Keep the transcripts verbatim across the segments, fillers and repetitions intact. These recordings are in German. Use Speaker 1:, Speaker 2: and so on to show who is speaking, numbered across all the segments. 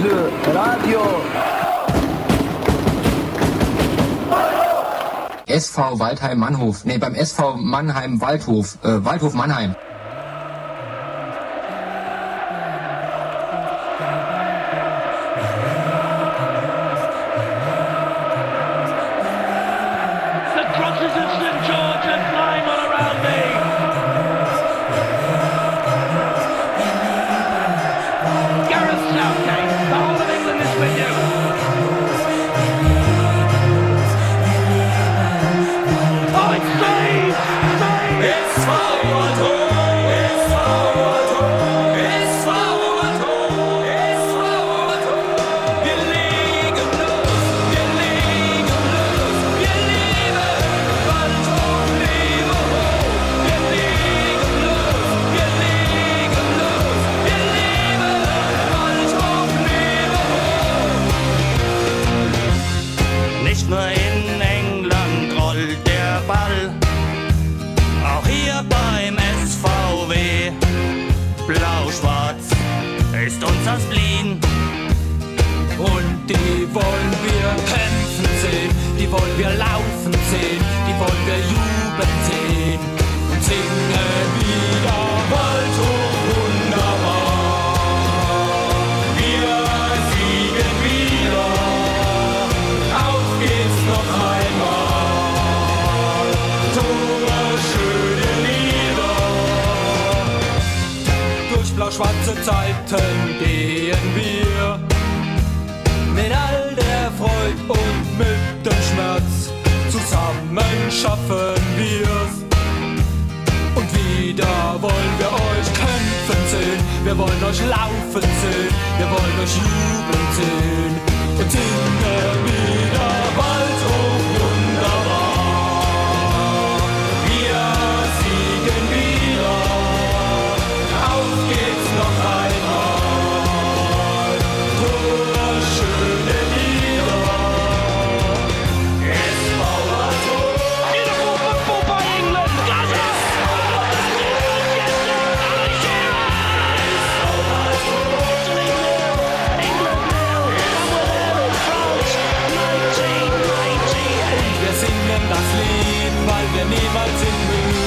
Speaker 1: für Radio.
Speaker 2: S V Waldheim-Mannhof, nee, beim S V Mannheim-Waldhof, äh, Waldhof-Mannheim.
Speaker 3: Schwarze Zeiten gehen wir mit all der Freude und mit dem Schmerz. Zusammen schaffen wir's. Und wieder wollen wir euch kämpfen sehen. Wir wollen euch laufen sehen. Wir wollen euch jubeln sehen. Und singen wieder Waldhof wunderbar. Wir siegen wieder. Auf geht's noch einmal. Wunderschöne Lieder. S V Waldhof. Beautiful football by England. Glasses. England nil. Somewhere in France. nineteen ninety-eight. Und wir singen das Lied, weil wir niemals sind müde.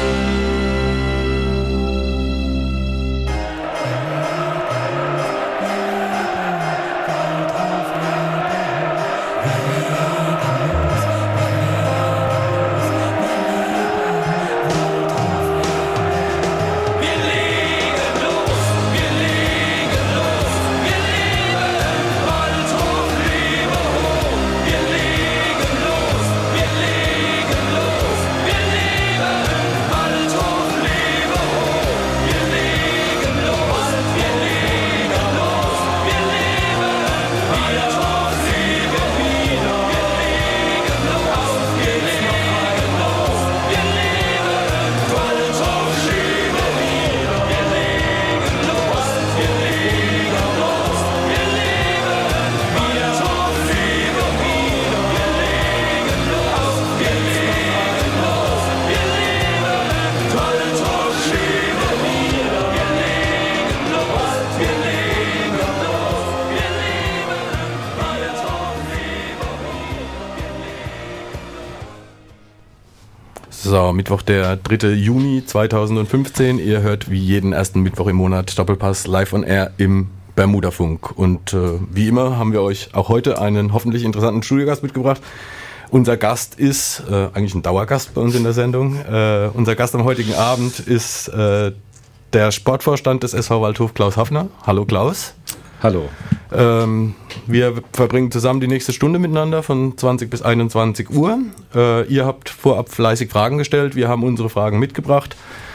Speaker 4: So, Mittwoch, der dritte Juni zweitausendfünfzehn. Ihr hört wie jeden ersten Mittwoch im Monat Doppelpass live on air im Bermudafunk. Und äh, wie immer haben wir euch auch heute einen hoffentlich interessanten Studiogast mitgebracht. Unser Gast ist, äh, eigentlich ein Dauergast bei uns in der Sendung, äh, unser Gast am heutigen Abend ist äh, der Sportvorstand des S V Waldhof, Klaus Hafner. Hallo Klaus.
Speaker 5: Hallo.
Speaker 4: Ähm, wir verbringen zusammen die nächste Stunde miteinander von zwanzig bis einundzwanzig Uhr. Äh, ihr habt vorab fleißig Fragen gestellt, wir haben unsere Fragen mitgebracht.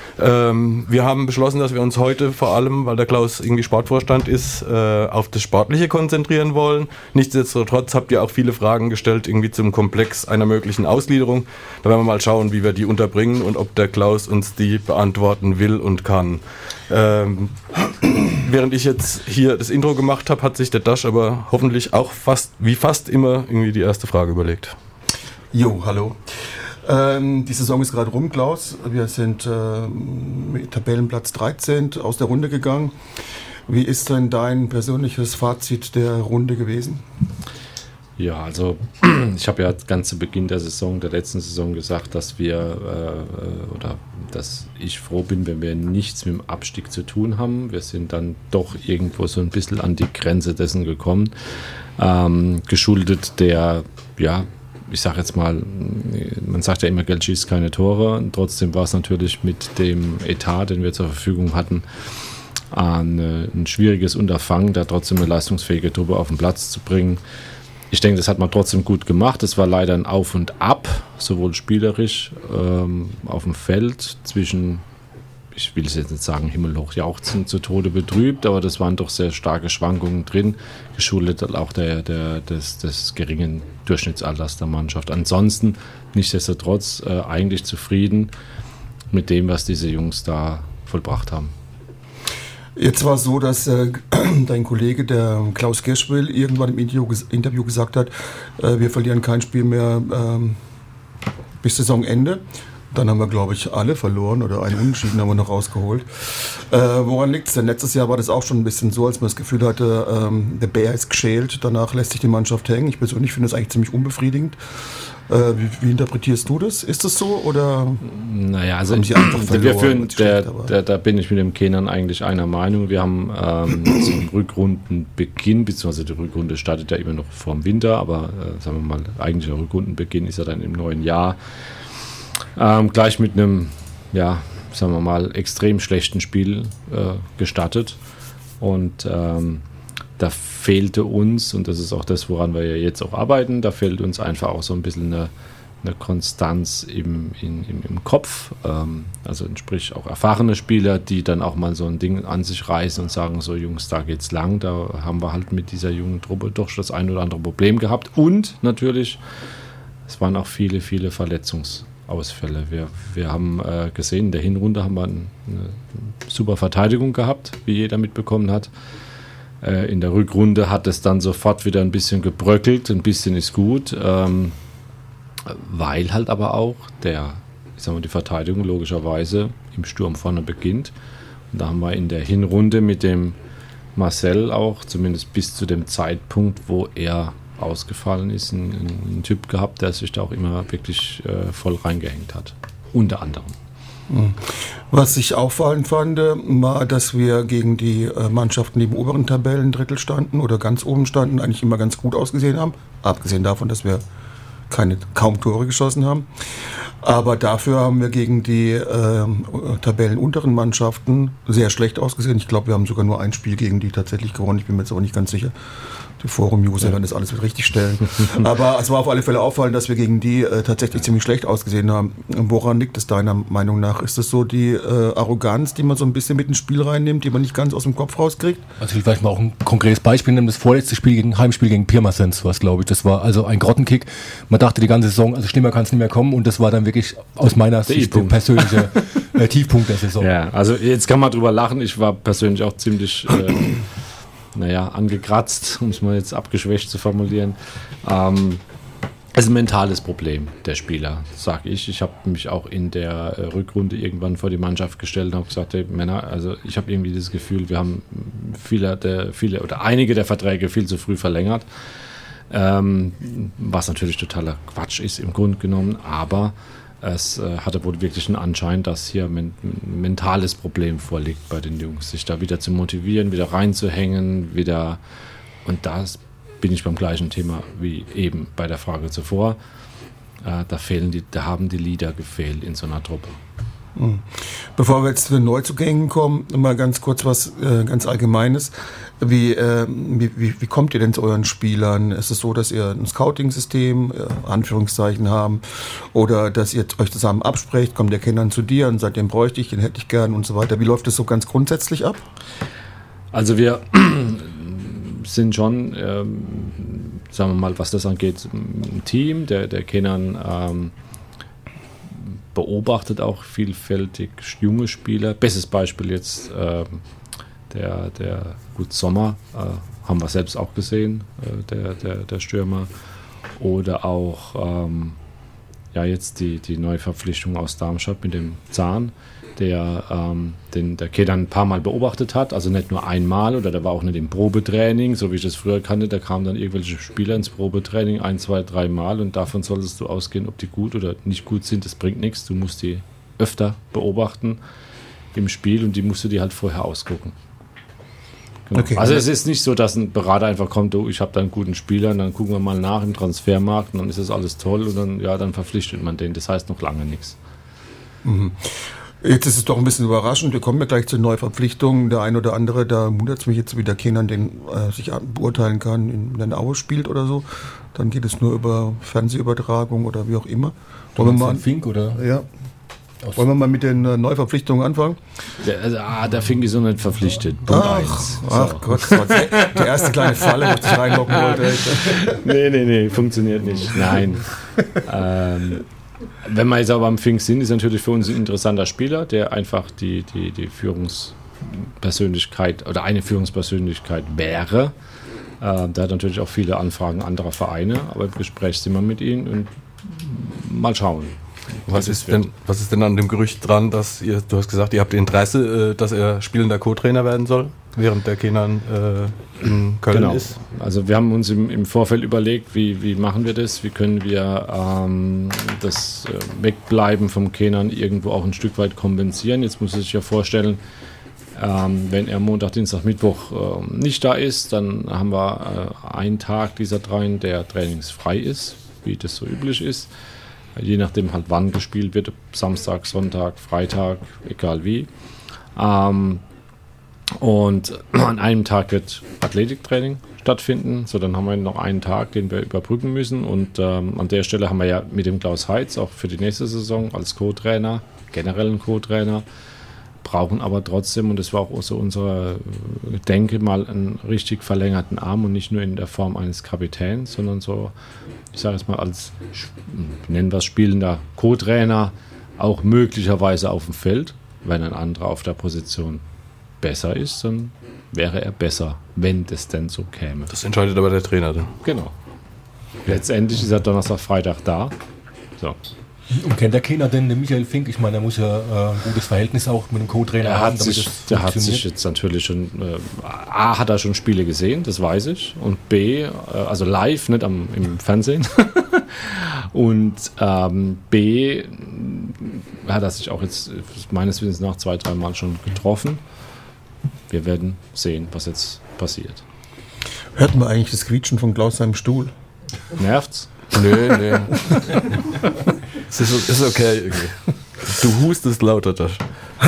Speaker 4: Ähm, wir haben beschlossen, dass wir uns heute vor allem, weil der Klaus irgendwie Sportvorstand ist, äh, auf das Sportliche konzentrieren wollen. Nichtsdestotrotz habt ihr auch viele Fragen gestellt irgendwie zum Komplex einer möglichen Ausgliederung. Da werden wir mal schauen, wie wir die unterbringen und ob der Klaus uns die beantworten will und kann. Ähm, während ich jetzt hier das Intro gemacht habe, hat sich der Dasch aber hoffentlich auch fast, wie fast immer, irgendwie die erste Frage überlegt.
Speaker 6: Jo, hallo. Ähm, die Saison ist gerade rum, Klaus. Wir sind äh, mit Tabellenplatz dreizehn aus der Runde gegangen. Wie ist denn dein persönliches Fazit der Runde gewesen?
Speaker 1: Ja, also ich habe ja ganz zu Beginn der Saison, der letzten Saison gesagt, dass wir äh, oder dass ich froh bin, wenn wir nichts mit dem Abstieg zu tun haben. Wir sind dann doch irgendwo so ein bisschen an die Grenze dessen gekommen, ähm, geschuldet der, ja, ich sage jetzt mal, man sagt ja immer, Geld schießt keine Tore. Und trotzdem war es natürlich mit dem Etat, den wir zur Verfügung hatten, ein, ein schwieriges Unterfangen, da trotzdem eine leistungsfähige Truppe auf den Platz zu bringen. Ich denke, das hat man trotzdem gut gemacht. Es war leider ein Auf und Ab, sowohl spielerisch ähm, auf dem Feld zwischen, ich will es jetzt nicht sagen, himmelhoch jauchzend zu Tode betrübt, aber das waren doch sehr starke Schwankungen drin, geschuldet auch der, der, des, des geringen Durchschnittsalters der Mannschaft. Ansonsten nichtsdestotrotz äh, eigentlich zufrieden mit dem, was diese Jungs da vollbracht haben.
Speaker 6: Jetzt war es so, dass äh, dein Kollege, der Klaus Geschwil, irgendwann im Interview, Interview gesagt hat, äh, wir verlieren kein Spiel mehr ähm, bis Saisonende. Dann haben wir, glaube ich, alle verloren oder einen Unentschieden haben wir noch rausgeholt. Äh, woran liegt es denn? Letztes Jahr war das auch schon ein bisschen so, als man das Gefühl hatte, ähm, der Bär ist geschält, danach lässt sich die Mannschaft hängen. Ich persönlich finde das eigentlich ziemlich unbefriedigend. Äh, wie, wie interpretierst du das? Ist das so oder
Speaker 1: naja, also
Speaker 6: haben sie einfach verloren?
Speaker 1: Wir führen, der, der, da bin ich mit dem Kenan eigentlich einer Meinung. Wir haben ähm, zum Rückrundenbeginn, beziehungsweise die Rückrunde startet ja immer noch vor dem Winter, aber äh, sagen wir mal, eigentlich der Rückrundenbeginn ist ja dann im neuen Jahr. Ähm, gleich mit einem, ja, sagen wir mal, extrem schlechten Spiel äh, gestartet. Und ähm, da fehlte uns, und das ist auch das, woran wir ja jetzt auch arbeiten, da fehlt uns einfach auch so ein bisschen eine, eine Konstanz im, in, im, im Kopf. Ähm, also sprich auch erfahrene Spieler, die dann auch mal so ein Ding an sich reißen und sagen, so Jungs, da geht's lang. Da haben wir halt mit dieser jungen Truppe doch das ein oder andere Problem gehabt. Und natürlich, es waren auch viele, viele Verletzungsausfälle. Wir, wir haben äh, gesehen, in der Hinrunde haben wir eine, eine super Verteidigung gehabt, wie jeder mitbekommen hat. Äh, in der Rückrunde hat es dann sofort wieder ein bisschen gebröckelt, ein bisschen ist gut, ähm, weil halt aber auch der, ich sag mal, die Verteidigung logischerweise im Sturm vorne beginnt. Und da haben wir in der Hinrunde mit dem Marcel auch, zumindest bis zu dem Zeitpunkt, wo er ausgefallen ist, einen, einen Typ gehabt, der sich da auch immer wirklich äh, voll reingehängt hat. Unter anderem.
Speaker 6: Was ich auffallend fand, war, dass wir gegen die äh, Mannschaften, die im oberen Tabellendrittel standen oder ganz oben standen, eigentlich immer ganz gut ausgesehen haben. Abgesehen davon, dass wir keine, kaum Tore geschossen haben. Aber dafür haben wir gegen die äh, tabellenunteren Mannschaften sehr schlecht ausgesehen. Ich glaube, wir haben sogar nur ein Spiel gegen die tatsächlich gewonnen. Ich bin mir jetzt aber nicht ganz sicher. Die Forum-User werden das alles wieder richtig stellen. Aber es war auf alle Fälle auffallend, dass wir gegen die äh, tatsächlich ziemlich schlecht ausgesehen haben. Woran liegt es deiner Meinung nach? Ist das so die äh, Arroganz, die man so ein bisschen mit ins Spiel reinnimmt, die man nicht ganz aus dem Kopf rauskriegt?
Speaker 5: Also ich will vielleicht mal auch ein konkretes Beispiel nehmen. Das vorletzte Spiel gegen Heimspiel gegen Pirmasens war es, glaube ich. Das war also ein Grottenkick. Man dachte die ganze Saison, also schlimmer kann es nicht mehr kommen. Und das war dann wirklich aus meiner Sicht der persönliche äh, Tiefpunkt der Saison.
Speaker 1: Ja, also jetzt kann man drüber lachen. Ich war persönlich auch ziemlich... Äh, naja, angekratzt, um es mal jetzt abgeschwächt zu formulieren. Ähm, es ist ein mentales Problem der Spieler, sage ich. Ich habe mich auch in der äh, Rückrunde irgendwann vor die Mannschaft gestellt und habe gesagt, hey Männer, also ich habe irgendwie das Gefühl, wir haben viele, der, viele oder einige der Verträge viel zu früh verlängert, ähm, was natürlich totaler Quatsch ist im Grunde genommen, aber es äh, hatte wohl wirklich einen Anschein, dass hier ein mentales Problem vorliegt bei den Jungs, sich da wieder zu motivieren, wieder reinzuhängen, wieder, und da bin ich beim gleichen Thema wie eben bei der Frage zuvor. Äh, da fehlen die, da haben die Leader gefehlt in so einer Truppe.
Speaker 6: Bevor wir jetzt zu den Neuzugängen kommen, mal ganz kurz was äh, ganz Allgemeines. Wie, äh, wie, wie, wie kommt ihr denn zu euren Spielern? Ist es so, dass ihr ein Scouting-System, äh, Anführungszeichen, haben, oder dass ihr euch zusammen absprecht, kommt der Kenner zu dir und sagt, den bräuchte ich, den hätte ich gern und so weiter. Wie läuft das so ganz grundsätzlich ab?
Speaker 1: Also wir sind schon, ähm, sagen wir mal, was das angeht, ein Team. Der, der Kenan ähm, beobachtet auch vielfältig junge Spieler. Bestes Beispiel jetzt ähm, der, der gut Sommer, äh, haben wir selbst auch gesehen, äh, der, der, der Stürmer. Oder auch ähm, ja jetzt die, die Neuverpflichtung aus Darmstadt mit dem Zahn, der ähm, den der Kenan ein paar Mal beobachtet hat, also nicht nur einmal, oder der war auch nicht im Probetraining, so wie ich das früher kannte, da kamen dann irgendwelche Spieler ins Probetraining ein, zwei, drei Mal und davon solltest du ausgehen, ob die gut oder nicht gut sind, das bringt nichts, du musst die öfter beobachten im Spiel und die musst du dir halt vorher ausgucken. Genau. Okay. Also es ist nicht so, dass ein Berater einfach kommt, oh, ich habe da einen guten Spieler und dann gucken wir mal nach im Transfermarkt und dann ist das alles toll und dann, ja, dann verpflichtet man den, das heißt noch lange nichts.
Speaker 6: Mhm. Jetzt ist es doch ein bisschen überraschend, wir kommen ja gleich zu Neuverpflichtungen. Der ein oder andere, da wundert es mich jetzt, wie der Kenan den äh, sich beurteilen kann, in der Aue spielt oder so. Dann geht es nur über Fernsehübertragung oder wie auch immer. Wollen wir mal,
Speaker 5: Fink oder?
Speaker 6: Ja. Wollen wir mal mit den äh, Neuverpflichtungen anfangen?
Speaker 1: Der, also, ah, der Fink ist so nicht verpflichtet.
Speaker 6: Ach, so. ach Gott, das war der erste kleine Falle, wo ich dich reinlocken wollte.
Speaker 1: nee, nee, nee, funktioniert nicht. Nein. ähm, Wenn wir jetzt aber am Fink sind, ist natürlich für uns ein interessanter Spieler, der einfach die, die, die Führungspersönlichkeit oder eine Führungspersönlichkeit wäre. Äh, der hat natürlich auch viele Anfragen anderer Vereine, aber im Gespräch sind wir mit ihm und mal schauen.
Speaker 4: Was ist, denn, was ist denn an dem Gerücht dran, dass ihr, du hast gesagt, ihr habt Interesse, dass er spielender Co-Trainer werden soll, während der Kenan äh, in Köln
Speaker 1: genau.
Speaker 4: ist?
Speaker 1: Also wir haben uns im, im Vorfeld überlegt, wie, wie machen wir das, wie können wir ähm, das äh, Wegbleiben vom Kenan irgendwo auch ein Stück weit kompensieren. Jetzt muss man sich ja vorstellen, ähm, wenn er Montag, Dienstag, Mittwoch äh, nicht da ist, dann haben wir äh, einen Tag dieser dreien, der trainingsfrei ist, wie das so üblich ist. Je nachdem halt wann gespielt wird, Samstag, Sonntag, Freitag, egal wie. Ähm, und an einem Tag wird Athletiktraining stattfinden. So, dann haben wir noch einen Tag, den wir überbrücken müssen. Und ähm, an der Stelle haben wir ja mit dem Klaus Heitz auch für die nächste Saison als Co-Trainer, generellen Co-Trainer, brauchen aber trotzdem, und das war auch so unsere Denke, mal einen richtig verlängerten Arm und nicht nur in der Form eines Kapitäns, sondern so, ich sage es mal, als, nennen wir es spielender Co-Trainer, auch möglicherweise auf dem Feld. Wenn ein anderer auf der Position besser ist, dann wäre er besser, wenn das denn so käme.
Speaker 4: Das entscheidet aber der Trainer dann.
Speaker 1: Genau. Letztendlich ist er Donnerstag, Freitag da. So.
Speaker 5: Und kennt der Kenan denn den Michael Fink? Ich meine, er muss ja äh, ein gutes Verhältnis auch mit dem Co-Trainer
Speaker 1: er
Speaker 5: haben.
Speaker 1: Hat sich, der hat sich jetzt natürlich schon, äh, A, hat er schon Spiele gesehen, das weiß ich. Und B, äh, also live, nicht am, im Fernsehen. Und ähm, B, hat er sich auch jetzt meines Wissens nach zwei, drei Mal schon getroffen. Wir werden sehen, was jetzt passiert.
Speaker 6: Hört man eigentlich das Quietschen von Klaus seinem Stuhl?
Speaker 1: Nervt's?
Speaker 4: Nö, nee. Es ist, ist okay irgendwie. Du hustest lauter, Josh.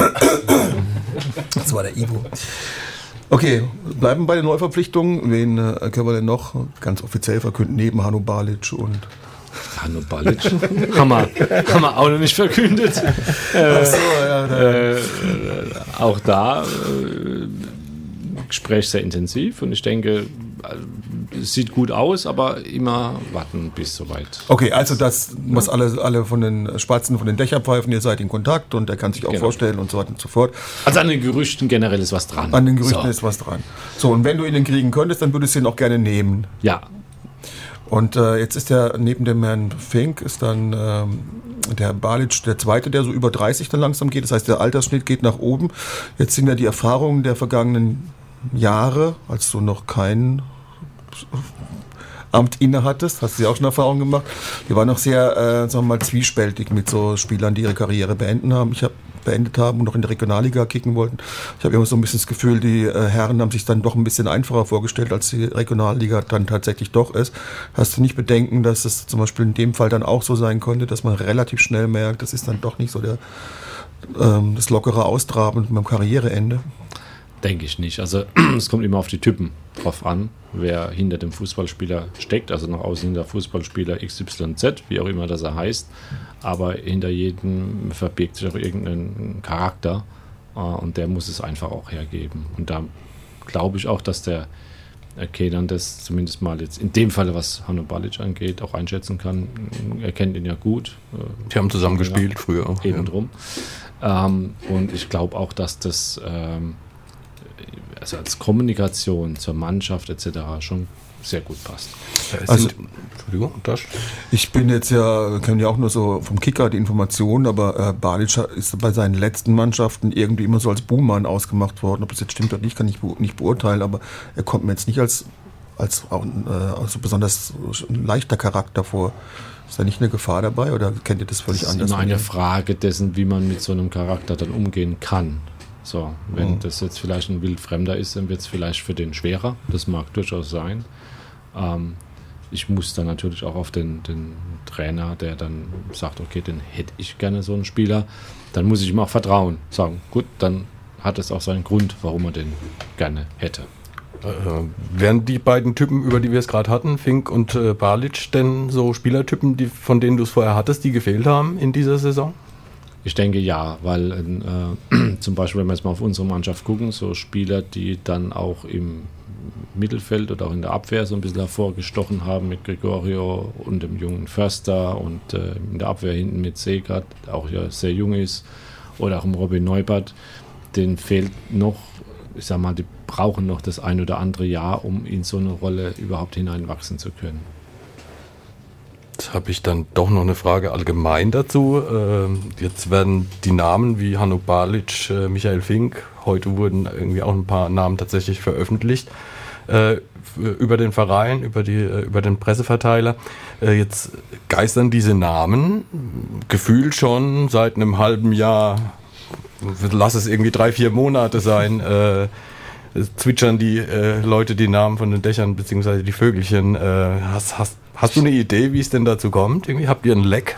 Speaker 6: Das war der Ivo. Okay, bleiben bei den Neuverpflichtungen. Wen äh, können wir denn noch ganz offiziell verkünden, neben Hanno Balic und...
Speaker 1: Hanno Balic? haben, wir, haben wir auch noch nicht verkündet. Äh, so, ja, äh, auch da äh, Gespräch sehr intensiv und ich denke, es sieht gut aus, aber immer warten bis soweit.
Speaker 6: Okay, also das, was alle, alle von den Spatzen von den Dächern pfeifen, ihr seid in Kontakt und er kann sich auch genau. vorstellen und so weiter und so fort.
Speaker 1: Also an den Gerüchten generell ist was dran.
Speaker 6: An den Gerüchten so. ist was dran. So, und wenn du ihn kriegen könntest, dann würdest du ihn auch gerne nehmen.
Speaker 1: Ja.
Speaker 6: Und äh, jetzt ist der, neben dem Herrn Fink, ist dann ähm, der Balic der Zweite, der so über dreißig dann langsam geht. Das heißt, der Altersschnitt geht nach oben. Jetzt sind ja die Erfahrungen der vergangenen Jahre, als du noch kein Amt inne hattest, hast du ja auch schon Erfahrungen gemacht. Wir waren noch sehr, äh, sagen wir mal, zwiespältig mit so Spielern, die ihre Karriere beenden haben. Ich habe beendet haben und noch in der Regionalliga kicken wollten. Ich habe immer so ein bisschen das Gefühl, die äh, Herren haben sich dann doch ein bisschen einfacher vorgestellt, als die Regionalliga dann tatsächlich doch ist. Hast du nicht Bedenken, dass es zum Beispiel in dem Fall dann auch so sein konnte, dass man relativ schnell merkt, das ist dann doch nicht so der, ähm, das lockere Austraben beim Karriereende?
Speaker 1: Denke ich nicht. Also es kommt immer auf die Typen drauf an, wer hinter dem Fußballspieler steckt. Also nach außen hinter Fußballspieler X Y Z, wie auch immer das er heißt. Aber hinter jedem verbirgt sich auch irgendein Charakter und der muss es einfach auch hergeben. Und da glaube ich auch, dass der Kenan das zumindest mal jetzt in dem Fall, was Hanno Balic angeht, auch einschätzen kann. Er kennt ihn ja gut.
Speaker 4: Die haben zusammen gespielt ja, früher auch.
Speaker 1: Eben
Speaker 4: ja.
Speaker 1: drum. Ähm, und ich glaube auch, dass das ähm, also als Kommunikation zur Mannschaft et cetera schon sehr gut passt.
Speaker 6: Also,
Speaker 4: Entschuldigung, das.
Speaker 6: Ich bin jetzt ja, kennen ja auch nur so vom Kicker die Informationen, aber äh, Balic ist bei seinen letzten Mannschaften irgendwie immer so als Buhmann ausgemacht worden. Ob das jetzt stimmt oder nicht, kann ich be- nicht beurteilen, aber er kommt mir jetzt nicht als, als auch, äh, also besonders ein leichter Charakter vor. Ist da nicht eine Gefahr dabei oder kennt ihr das völlig
Speaker 1: Das ist
Speaker 6: anders?
Speaker 1: immer eine Frage dessen, wie man mit so einem Charakter dann umgehen kann. So, wenn
Speaker 6: Mhm.
Speaker 1: das jetzt vielleicht ein Wildfremder ist, dann wird es vielleicht für den schwerer. Das mag durchaus sein. Ähm, ich muss dann natürlich auch auf den, den Trainer, der dann sagt, okay, den hätte ich gerne, so einen Spieler, dann muss ich ihm auch vertrauen. Sagen, gut, dann hat es auch seinen Grund, warum er den gerne hätte.
Speaker 4: Äh, wären die beiden Typen, über die wir es gerade hatten, Fink und äh, Balic, denn so Spielertypen, die, von denen du es vorher hattest, die gefehlt haben in dieser Saison?
Speaker 1: Ich denke ja, weil äh, zum Beispiel, wenn wir jetzt mal auf unsere Mannschaft gucken, so Spieler, die dann auch im Mittelfeld oder auch in der Abwehr so ein bisschen hervorgestochen haben mit Gregorio und dem jungen Förster und äh, in der Abwehr hinten mit Segert, auch ja sehr jung ist, oder auch im Robin Neubert, denen fehlt noch, ich sag mal, die brauchen noch das ein oder andere Jahr, um in so eine Rolle überhaupt hineinwachsen zu können.
Speaker 4: Jetzt habe ich dann doch noch eine Frage allgemein dazu. Ähm, jetzt werden die Namen wie Hanno Balic, äh, Michael Fink, heute wurden irgendwie auch ein paar Namen tatsächlich veröffentlicht, äh, über den Verein, über, die, äh, über den Presseverteiler. Äh, jetzt geistern diese Namen gefühlt schon seit einem halben Jahr, lass es irgendwie drei, vier Monate sein, äh, zwitschern die äh, Leute die Namen von den Dächern beziehungsweise die Vögelchen. Äh, hast, hast, hast du eine Idee, wie es denn dazu kommt? Irgendwie habt ihr einen Leck?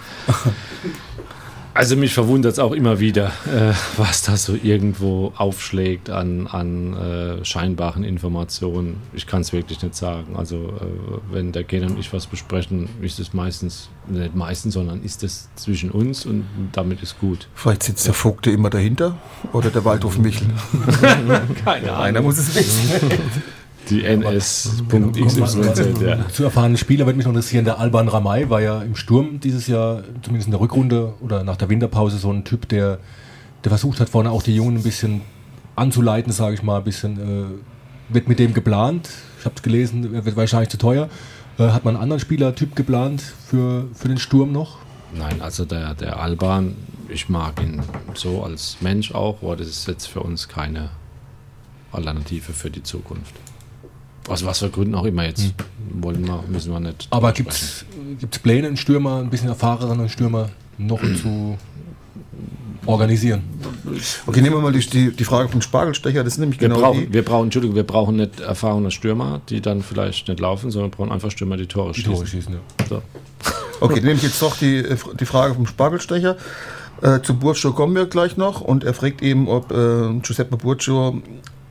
Speaker 1: Also mich verwundert es auch immer wieder, äh, was da so irgendwo aufschlägt an, an äh, scheinbaren Informationen. Ich kann es wirklich nicht sagen. Also äh, wenn der Kenan und ich was besprechen, ist es meistens, nicht meistens, sondern ist es zwischen uns und damit ist gut.
Speaker 6: Vielleicht sitzt der Vogte immer dahinter oder der Waldhof Michel.
Speaker 1: Keine
Speaker 6: Einer muss es wissen.
Speaker 1: Die N S Punkt X Y Z, ja.
Speaker 5: Zu erfahrenen Spieler würde mich noch interessieren, der Alban Ramay war ja im Sturm dieses Jahr, zumindest in der Rückrunde oder nach der Winterpause, so ein Typ, der, der versucht hat, vorne auch die Jungen ein bisschen anzuleiten, sage ich mal, ein bisschen, äh, wird mit dem geplant, ich habe es gelesen, er wird wahrscheinlich zu teuer. Äh, hat man einen anderen Spielertyp geplant für, für den Sturm noch?
Speaker 1: Nein, also der, der Alban, ich mag ihn so als Mensch auch, aber das ist jetzt für uns keine Alternative für die Zukunft. Aus was für Gründen auch immer jetzt hm. wollen wir, müssen wir nicht.
Speaker 5: Aber gibt es Pläne, einen Stürmer, ein bisschen erfahreneren Stürmer noch zu organisieren?
Speaker 6: Okay, nehmen wir mal die, die, die Frage von Spargelstecher, das ist nämlich
Speaker 1: wir
Speaker 6: genau
Speaker 1: brauchen,
Speaker 6: die.
Speaker 1: wir brauchen, Entschuldigung, wir brauchen nicht erfahrene Stürmer, die dann vielleicht nicht laufen, sondern wir brauchen einfach Stürmer, die Tore
Speaker 5: Die
Speaker 1: schießen.
Speaker 5: Tore schießen, ja.
Speaker 1: So.
Speaker 6: Okay, dann nehme ich jetzt doch die, die Frage vom Spargelstecher. Äh, zu Burcio kommen wir gleich noch und er fragt eben, ob äh, Giuseppe Burcio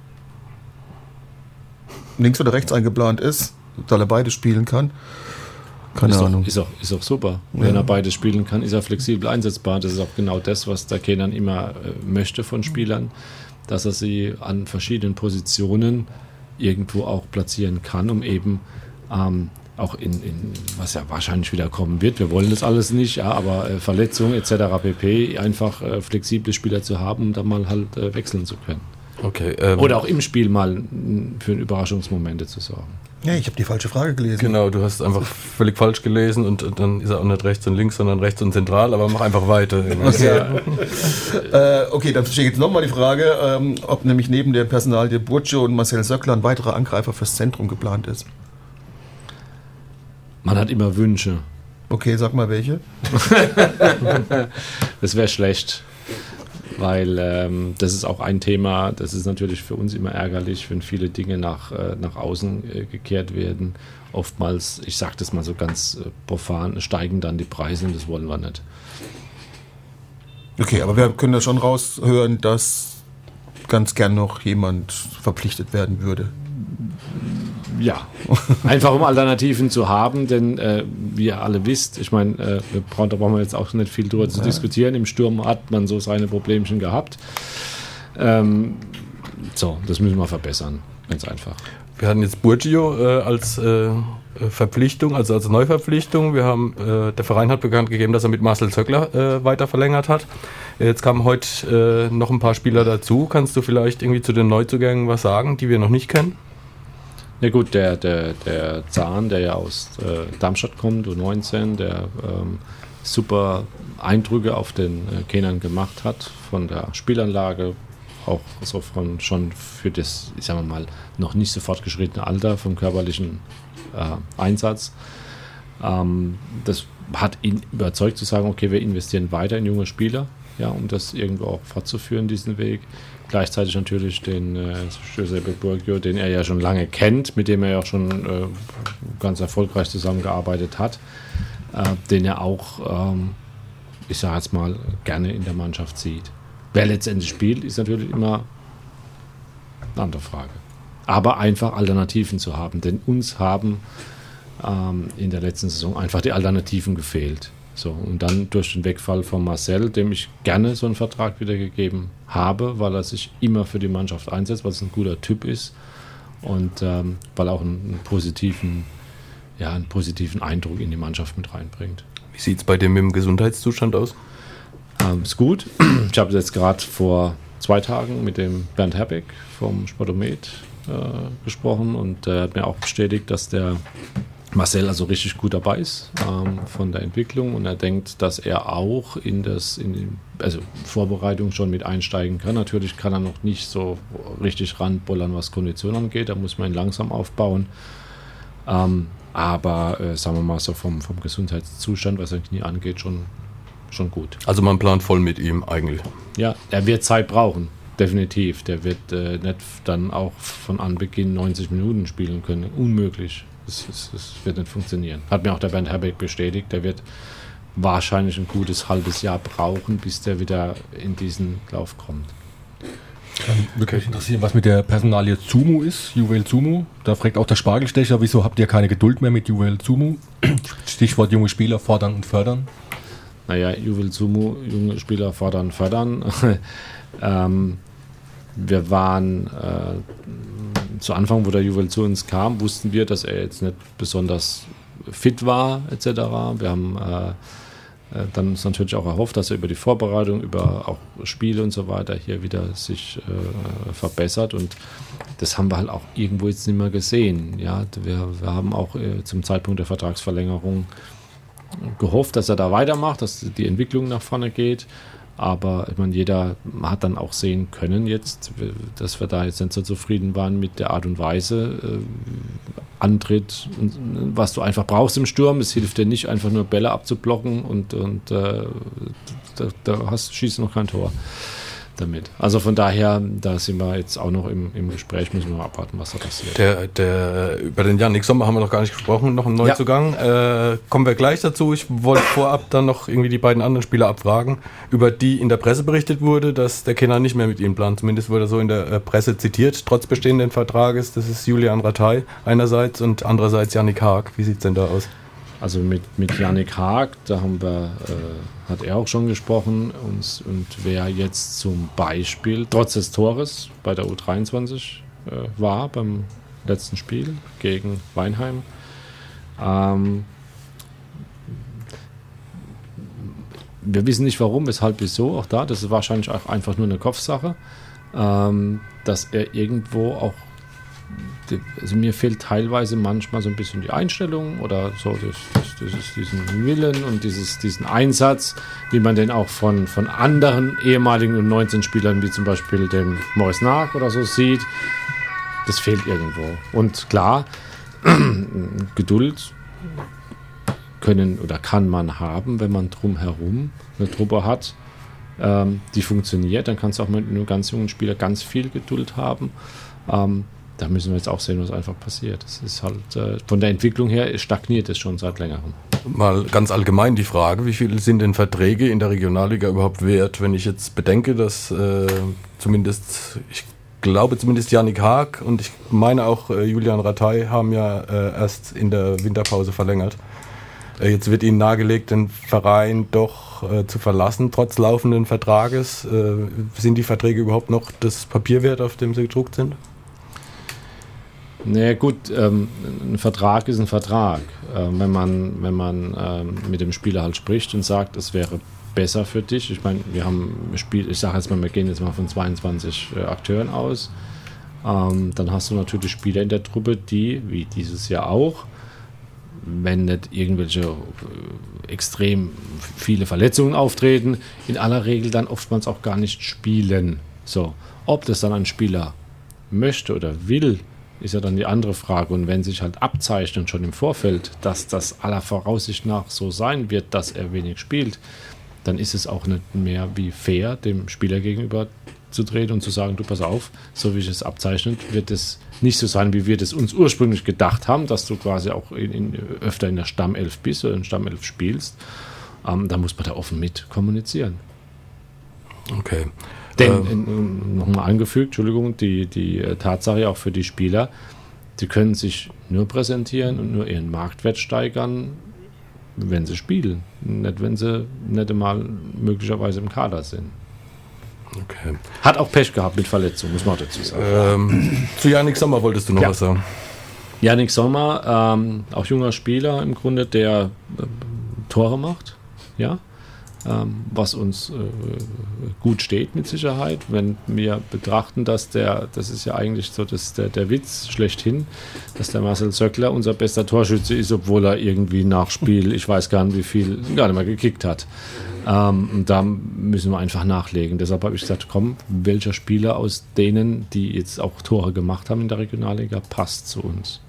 Speaker 6: links oder rechts eingeplant ist, da er beide spielen kann. Keine
Speaker 1: ist
Speaker 6: Ahnung.
Speaker 1: Auch, ist, auch, ist auch super. Wenn
Speaker 6: Ja.
Speaker 1: er beides spielen kann, ist er flexibel einsetzbar. Das ist auch genau das, was der Kenan immer äh, möchte von Spielern, dass er sie an verschiedenen Positionen irgendwo auch platzieren kann, um eben ähm, auch in, in, was ja wahrscheinlich wieder kommen wird, wir wollen das alles nicht, ja, aber äh, Verletzungen et cetera pp. Einfach äh, flexible Spieler zu haben, um dann mal halt äh, wechseln zu können.
Speaker 4: Okay. Ähm,
Speaker 1: Oder auch im Spiel mal m, für Überraschungsmomente zu sorgen.
Speaker 6: Ja, ich habe die falsche Frage gelesen.
Speaker 4: Genau, du hast einfach völlig falsch gelesen und, und dann ist er auch nicht rechts und links, sondern rechts und zentral, aber mach einfach weiter.
Speaker 6: Okay, äh, okay, dann steht jetzt nochmal die Frage, ähm, ob nämlich neben der Personalie Burcio und Marcel Söckler ein weiterer Angreifer fürs Zentrum geplant ist.
Speaker 1: Man hat immer Wünsche.
Speaker 6: Okay, sag mal welche.
Speaker 1: Das wäre schlecht, weil ähm, das ist auch ein Thema, das ist natürlich für uns immer ärgerlich, wenn viele Dinge nach, äh, nach außen äh, gekehrt werden. Oftmals, ich sage das mal so ganz äh, profan, steigen dann die Preise und das wollen wir nicht.
Speaker 6: Okay, aber wir können da schon raushören, dass ganz gern noch jemand verpflichtet werden würde.
Speaker 1: Ja, einfach um Alternativen zu haben, denn äh, wie ihr alle wisst, ich meine, äh, wir brauchen, da brauchen wir jetzt auch nicht viel drüber zu diskutieren. Im Sturm hat man so seine Problemchen gehabt. Ähm, so, das müssen wir verbessern, ganz einfach.
Speaker 4: Wir hatten jetzt Burcio äh, als äh, äh, Verpflichtung, also als Neuverpflichtung. Wir haben, äh, der Verein hat bekannt gegeben, dass er mit Marcel Zöckler äh, weiter verlängert hat. Jetzt kamen heute äh, noch ein paar Spieler dazu. Kannst du vielleicht irgendwie zu den Neuzugängen was sagen, die wir noch nicht kennen?
Speaker 1: Ja gut, der, der, der Zahn, der ja aus äh, Darmstadt kommt, U neunzehn, der ähm, super Eindrücke auf den äh, Kindern gemacht hat, von der Spielanlage, auch so von schon für das, ich sag mal, noch nicht so fortgeschrittene Alter vom körperlichen äh, Einsatz. Ähm, das hat ihn überzeugt zu sagen, okay, wir investieren weiter in junge Spieler, ja, um das irgendwo auch fortzuführen, diesen Weg. Gleichzeitig natürlich den äh, Giuseppe Burgio, den er ja schon lange kennt, mit dem er ja auch schon äh, ganz erfolgreich zusammengearbeitet hat, äh, den er auch, ähm, ich sage jetzt mal, gerne in der Mannschaft sieht. Wer letztendlich spielt, ist natürlich immer eine andere Frage. Aber einfach Alternativen zu haben, denn uns haben ähm, in der letzten Saison einfach die Alternativen gefehlt. So, und dann durch den Wegfall von Marcel, dem ich gerne so einen Vertrag wiedergegeben habe, weil er sich immer für die Mannschaft einsetzt, weil es ein guter Typ ist und ähm, weil er auch einen, einen, positiven, ja, einen positiven Eindruck in die Mannschaft mit reinbringt.
Speaker 4: Wie sieht es bei dem mit dem Gesundheitszustand aus?
Speaker 1: Ähm, ist gut. Ich habe jetzt gerade vor zwei Tagen mit dem Bernd Herbeck vom Sportomet äh, gesprochen und er äh, hat mir auch bestätigt, dass der Marcel also richtig gut dabei ist ähm, von der Entwicklung und er denkt, dass er auch in das in die also Vorbereitung schon mit einsteigen kann. Natürlich kann er noch nicht so richtig ranbollern, was Kondition angeht, da muss man ihn langsam aufbauen. Ähm, aber äh, sagen wir mal so vom, vom Gesundheitszustand, was sein Knie angeht, schon, schon gut.
Speaker 4: Also man plant voll mit ihm eigentlich.
Speaker 1: Ja, er wird Zeit brauchen, definitiv. Der wird äh, nicht dann auch von Anbeginn neunzig Minuten spielen können. Unmöglich. Das, das, das wird nicht funktionieren. Hat mir auch der Bernd Herbeck bestätigt. Der wird wahrscheinlich ein gutes halbes Jahr brauchen, bis der wieder in diesen Lauf kommt.
Speaker 5: Dann würde mich interessieren, was mit der Personalie Zumu ist, Juwel Zumu. Da fragt auch der Spargelstecher, wieso habt ihr keine Geduld mehr mit Juwel Zumu? Stichwort junge Spieler fordern und fördern.
Speaker 1: Naja, Juwel Zumu, junge Spieler fordern, fördern. ähm, wir waren äh, zu Anfang, wo der Juwel zu uns kam, wussten wir, dass er jetzt nicht besonders fit war, et cetera. Wir haben äh, äh, dann uns natürlich auch erhofft, dass er über die Vorbereitung, über auch Spiele und so weiter hier wieder sich äh, verbessert und das haben wir halt auch irgendwo jetzt nicht mehr gesehen. Ja, wir, wir haben auch äh, zum Zeitpunkt der Vertragsverlängerung gehofft, dass er da weitermacht, dass die Entwicklung nach vorne geht. Aber ich meine, jeder hat dann auch sehen können jetzt, dass wir da jetzt nicht so zufrieden waren mit der Art und Weise, äh, Antritt, und, was du einfach brauchst im Sturm. Es hilft dir nicht, einfach nur Bälle abzublocken und, und äh, da, da hast, schießt du noch kein Tor damit. Also von daher, da sind wir jetzt auch noch im, im Gespräch, müssen wir mal abwarten, was da passiert.
Speaker 4: Der, der, über den Yannick Sommer haben wir noch gar nicht gesprochen, noch ein Neuzugang. Ja. Äh, kommen wir gleich dazu. Ich wollte vorab dann noch irgendwie die beiden anderen Spieler abfragen, über die in der Presse berichtet wurde, dass der Kenner nicht mehr mit ihnen plant. Zumindest wurde so in der äh, Presse zitiert, trotz bestehenden Vertrages. Das ist Julian Rattay einerseits und andererseits Yannick Haag. Wie sieht es denn da aus?
Speaker 1: Also mit, mit Yannick Haag, da haben wir, äh, hat er auch schon gesprochen und, und wer jetzt zum Beispiel trotz des Tores bei der U dreiundzwanzig äh, war beim letzten Spiel gegen Weinheim. Ähm, wir wissen nicht warum, weshalb, wieso, auch da, das ist wahrscheinlich auch einfach nur eine Kopfsache, ähm, dass er irgendwo auch, also mir fehlt teilweise manchmal so ein bisschen die Einstellung oder so das, das, das ist diesen Willen und dieses, diesen Einsatz, wie man den auch von, von anderen ehemaligen U neunzehn-Spielern, wie zum Beispiel dem Maurice Naag oder so sieht. Das fehlt irgendwo. Und klar, Geduld können oder kann man haben, wenn man drumherum eine Truppe hat, ähm, die funktioniert. Dann kannst du auch mit einem ganz jungen Spieler ganz viel Geduld haben. Ähm, Da müssen wir jetzt auch sehen, was einfach passiert. Es ist halt, äh, von der Entwicklung her stagniert es schon seit längerem.
Speaker 4: Mal ganz allgemein die Frage, wie viel sind denn Verträge in der Regionalliga überhaupt wert? Wenn ich jetzt bedenke, dass äh, zumindest, ich glaube zumindest Yannick Haag und ich meine auch äh, Julian Rattay haben ja äh, erst in der Winterpause verlängert. Äh, jetzt wird ihnen nahegelegt, den Verein doch äh, zu verlassen, trotz laufenden Vertrages. Äh, sind die Verträge überhaupt noch das Papier wert, auf dem sie gedruckt sind?
Speaker 1: Naja gut, ähm, ein Vertrag ist ein Vertrag. Ähm, wenn man, wenn man ähm, mit dem Spieler halt spricht und sagt, es wäre besser für dich. Ich meine, wir haben Spiel, ich sage jetzt mal, wir gehen jetzt mal von zweiundzwanzig äh, Akteuren aus. Ähm, dann hast du natürlich Spieler in der Truppe, die, wie dieses Jahr auch, wenn nicht irgendwelche äh, extrem viele Verletzungen auftreten, in aller Regel dann oftmals auch gar nicht spielen. So, ob das dann ein Spieler möchte oder will, ist ja dann die andere Frage. Und wenn sich halt abzeichnet schon im Vorfeld, dass das aller Voraussicht nach so sein wird, dass er wenig spielt, dann ist es auch nicht mehr wie fair, dem Spieler gegenüber zu treten und zu sagen, du pass auf, so wie ich es abzeichnet, wird es nicht so sein, wie wir das uns ursprünglich gedacht haben, dass du quasi auch in, in, öfter in der Stammelf bist oder in der Stammelf spielst. Ähm, da muss man da offen mit kommunizieren.
Speaker 4: Okay.
Speaker 1: Denn, ähm, nochmal angefügt, Entschuldigung, die, die Tatsache auch für die Spieler, die können sich nur präsentieren und nur ihren Marktwert steigern, wenn sie spielen. Nicht, wenn sie nicht einmal möglicherweise im Kader sind.
Speaker 4: Okay.
Speaker 1: Hat auch Pech gehabt mit Verletzungen, muss man auch dazu sagen.
Speaker 4: Ähm, zu Yannick Sommer wolltest du noch
Speaker 1: ja.
Speaker 4: was sagen?
Speaker 1: Yannick Sommer, ähm, auch junger Spieler im Grunde, der äh, Tore macht, ja. Ähm, was uns äh, gut steht mit Sicherheit, wenn wir betrachten, dass der, das ist ja eigentlich so das, der, der Witz schlechthin, dass der Marcel Zöckler unser bester Torschütze ist, obwohl er irgendwie nach Spiel, ich weiß gar nicht wie viel, gar nicht mehr gekickt hat. Ähm, und da müssen wir einfach nachlegen. Deshalb habe ich gesagt, komm, welcher Spieler aus denen, die jetzt auch Tore gemacht haben in der Regionalliga, passt zu uns?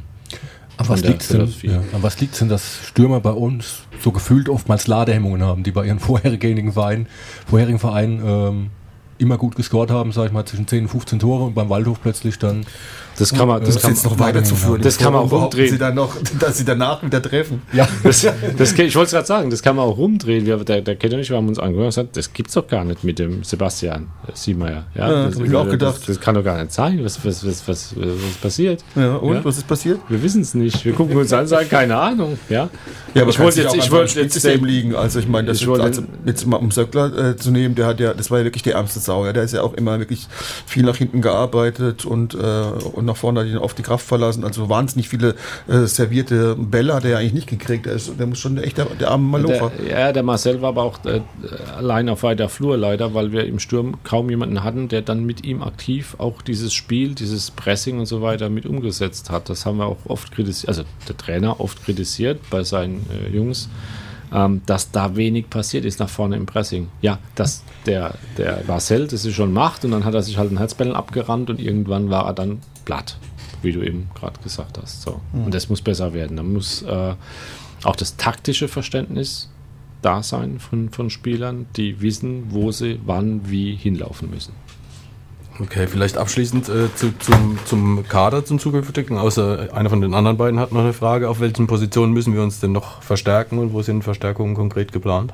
Speaker 5: An was liegt es denn, ja, an was liegt's denn, dass Stürmer bei uns so gefühlt oftmals Ladehemmungen haben, die bei ihren vorherigen Vereinen, vorherigen Vereinen ähm, immer gut gescored haben, sag ich mal, zwischen zehn und fünfzehn Tore und beim Waldhof plötzlich dann.
Speaker 1: Das kann man, das
Speaker 6: das
Speaker 1: kann
Speaker 6: jetzt noch weiterzuführen.
Speaker 1: Das kann man auch rumdrehen.
Speaker 6: Sie dann noch, dass sie danach wieder treffen.
Speaker 1: Ja, das, das, ich wollte es gerade sagen, das kann man auch rumdrehen. Wir, der, der Kenner und ich, wir haben uns angehört und gesagt, das gibt's doch gar nicht mit dem Sebastian Siemeyer. Ja,
Speaker 6: ja
Speaker 1: das
Speaker 6: habe ich mir auch gedacht.
Speaker 1: Das, das kann doch gar nicht sein. Was, was, was, was, was passiert?
Speaker 6: Ja, und
Speaker 1: ja?
Speaker 6: was ist passiert?
Speaker 1: Wir wissen es nicht. Wir gucken uns an und sagen, keine Ahnung. Ja,
Speaker 6: ja aber
Speaker 1: ich wollte jetzt, ich wollte
Speaker 6: jetzt dem liegen. Also ich meine, das
Speaker 1: ich
Speaker 6: ist, also jetzt mal um Söckler äh, zu nehmen, der hat ja, das war ja wirklich die ärmste Sau. Ja, der ist ja auch immer wirklich viel nach hinten gearbeitet und, äh, und nach vorne hat ihn auf die Kraft verlassen. Also wahnsinnig viele äh, servierte Bälle hat er ja eigentlich nicht gekriegt. Der, ist, der muss schon echt der, der arme Malocher.
Speaker 1: Der, ja, der Marcel war aber auch äh, allein auf weiter Flur leider, weil wir im Sturm kaum jemanden hatten, der dann mit ihm aktiv auch dieses Spiel, dieses Pressing und so weiter mit umgesetzt hat. Das haben wir auch oft kritisiert, also der Trainer oft kritisiert bei seinen äh, Jungs, ähm, dass da wenig passiert ist nach vorne im Pressing. Ja, dass der, der Marcel das ist schon macht und dann hat er sich halt ein Herzbellen abgerannt und irgendwann war er dann platt, wie du eben gerade gesagt hast. So. Mhm. Und das muss besser werden. Da muss äh, auch das taktische Verständnis da sein von, von Spielern, die wissen, wo sie wann wie hinlaufen müssen.
Speaker 4: Okay, vielleicht abschließend äh, zu, zum, zum Kader, zum zukünftigen. Außer einer von den anderen beiden hat noch eine Frage. Auf welchen Positionen müssen wir uns denn noch verstärken und wo sind Verstärkungen konkret geplant?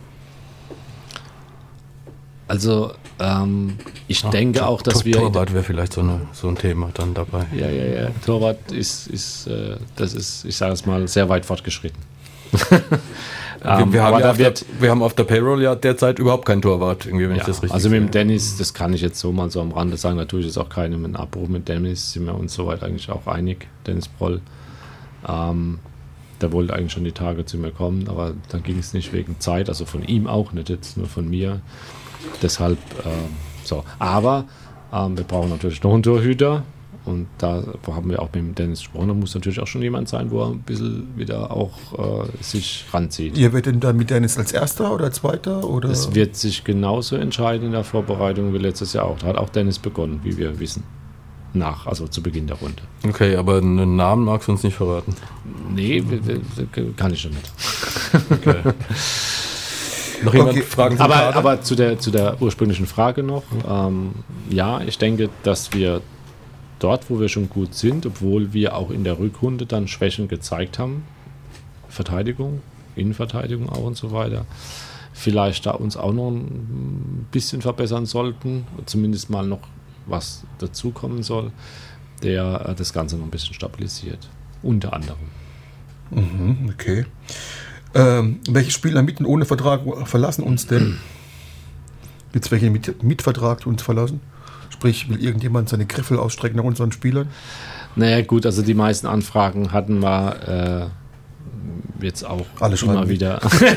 Speaker 1: Also ähm, ich
Speaker 4: ja,
Speaker 1: denke
Speaker 4: Tor,
Speaker 1: auch, dass
Speaker 4: Tor,
Speaker 1: wir...
Speaker 4: Torwart wäre vielleicht so, eine, so ein Thema dann dabei.
Speaker 1: Ja, ja, ja. Torwart ist, ist äh, das ist, ich sage es mal, sehr weit fortgeschritten.
Speaker 4: wir, wir, haben ja der, wir haben auf der Payroll ja derzeit überhaupt keinen Torwart, irgendwie, wenn
Speaker 1: ja,
Speaker 4: ich das richtig
Speaker 1: also mit dem
Speaker 4: sehe.
Speaker 1: Dennis, das kann ich jetzt so mal so am Rande sagen, natürlich ist auch keinem ein Abbruch mit Dennis, sind wir uns soweit eigentlich auch einig, Dennis Broll. Ähm, der wollte eigentlich schon die Tage zu mir kommen, aber dann ging es nicht wegen Zeit, also von ihm auch, nicht jetzt nur von mir. Deshalb, ähm, so. Aber ähm, wir brauchen natürlich noch einen Torhüter. Und da haben wir auch mit dem Dennis gesprochen, da muss natürlich auch schon jemand sein, wo er ein bisschen wieder auch äh, sich ranzieht.
Speaker 6: Ihr werdet denn dann mit Dennis als Erster oder Zweiter? Oder?
Speaker 1: Das wird sich genauso entscheiden in der Vorbereitung wie letztes Jahr auch. Da hat auch Dennis begonnen, wie wir wissen. Nach, also zu Beginn der Runde.
Speaker 4: Okay, aber einen Namen magst du uns nicht verraten?
Speaker 1: Nee, kann ich schon nicht.
Speaker 4: Okay. Noch jemand
Speaker 6: okay.
Speaker 4: Fragen zum
Speaker 1: aber,
Speaker 4: Kader?
Speaker 1: aber zu der, zu der ursprünglichen Frage noch. Ähm, ja, ich denke, dass wir dort, wo wir schon gut sind, obwohl wir auch in der Rückrunde dann Schwächen gezeigt haben, Verteidigung, Innenverteidigung auch und so weiter, vielleicht da uns auch noch ein bisschen verbessern sollten, zumindest mal noch was dazukommen soll, der das Ganze noch ein bisschen stabilisiert. Unter anderem.
Speaker 6: Mhm, okay. Ähm, welche Spieler mit und ohne Vertrag verlassen uns denn? Gibt es welche mit, mit Vertrag, die uns verlassen? Sprich, will irgendjemand seine Griffel ausstrecken nach unseren Spielern?
Speaker 1: Naja gut, also die meisten Anfragen hatten wir äh, jetzt auch
Speaker 6: Alle
Speaker 1: immer wieder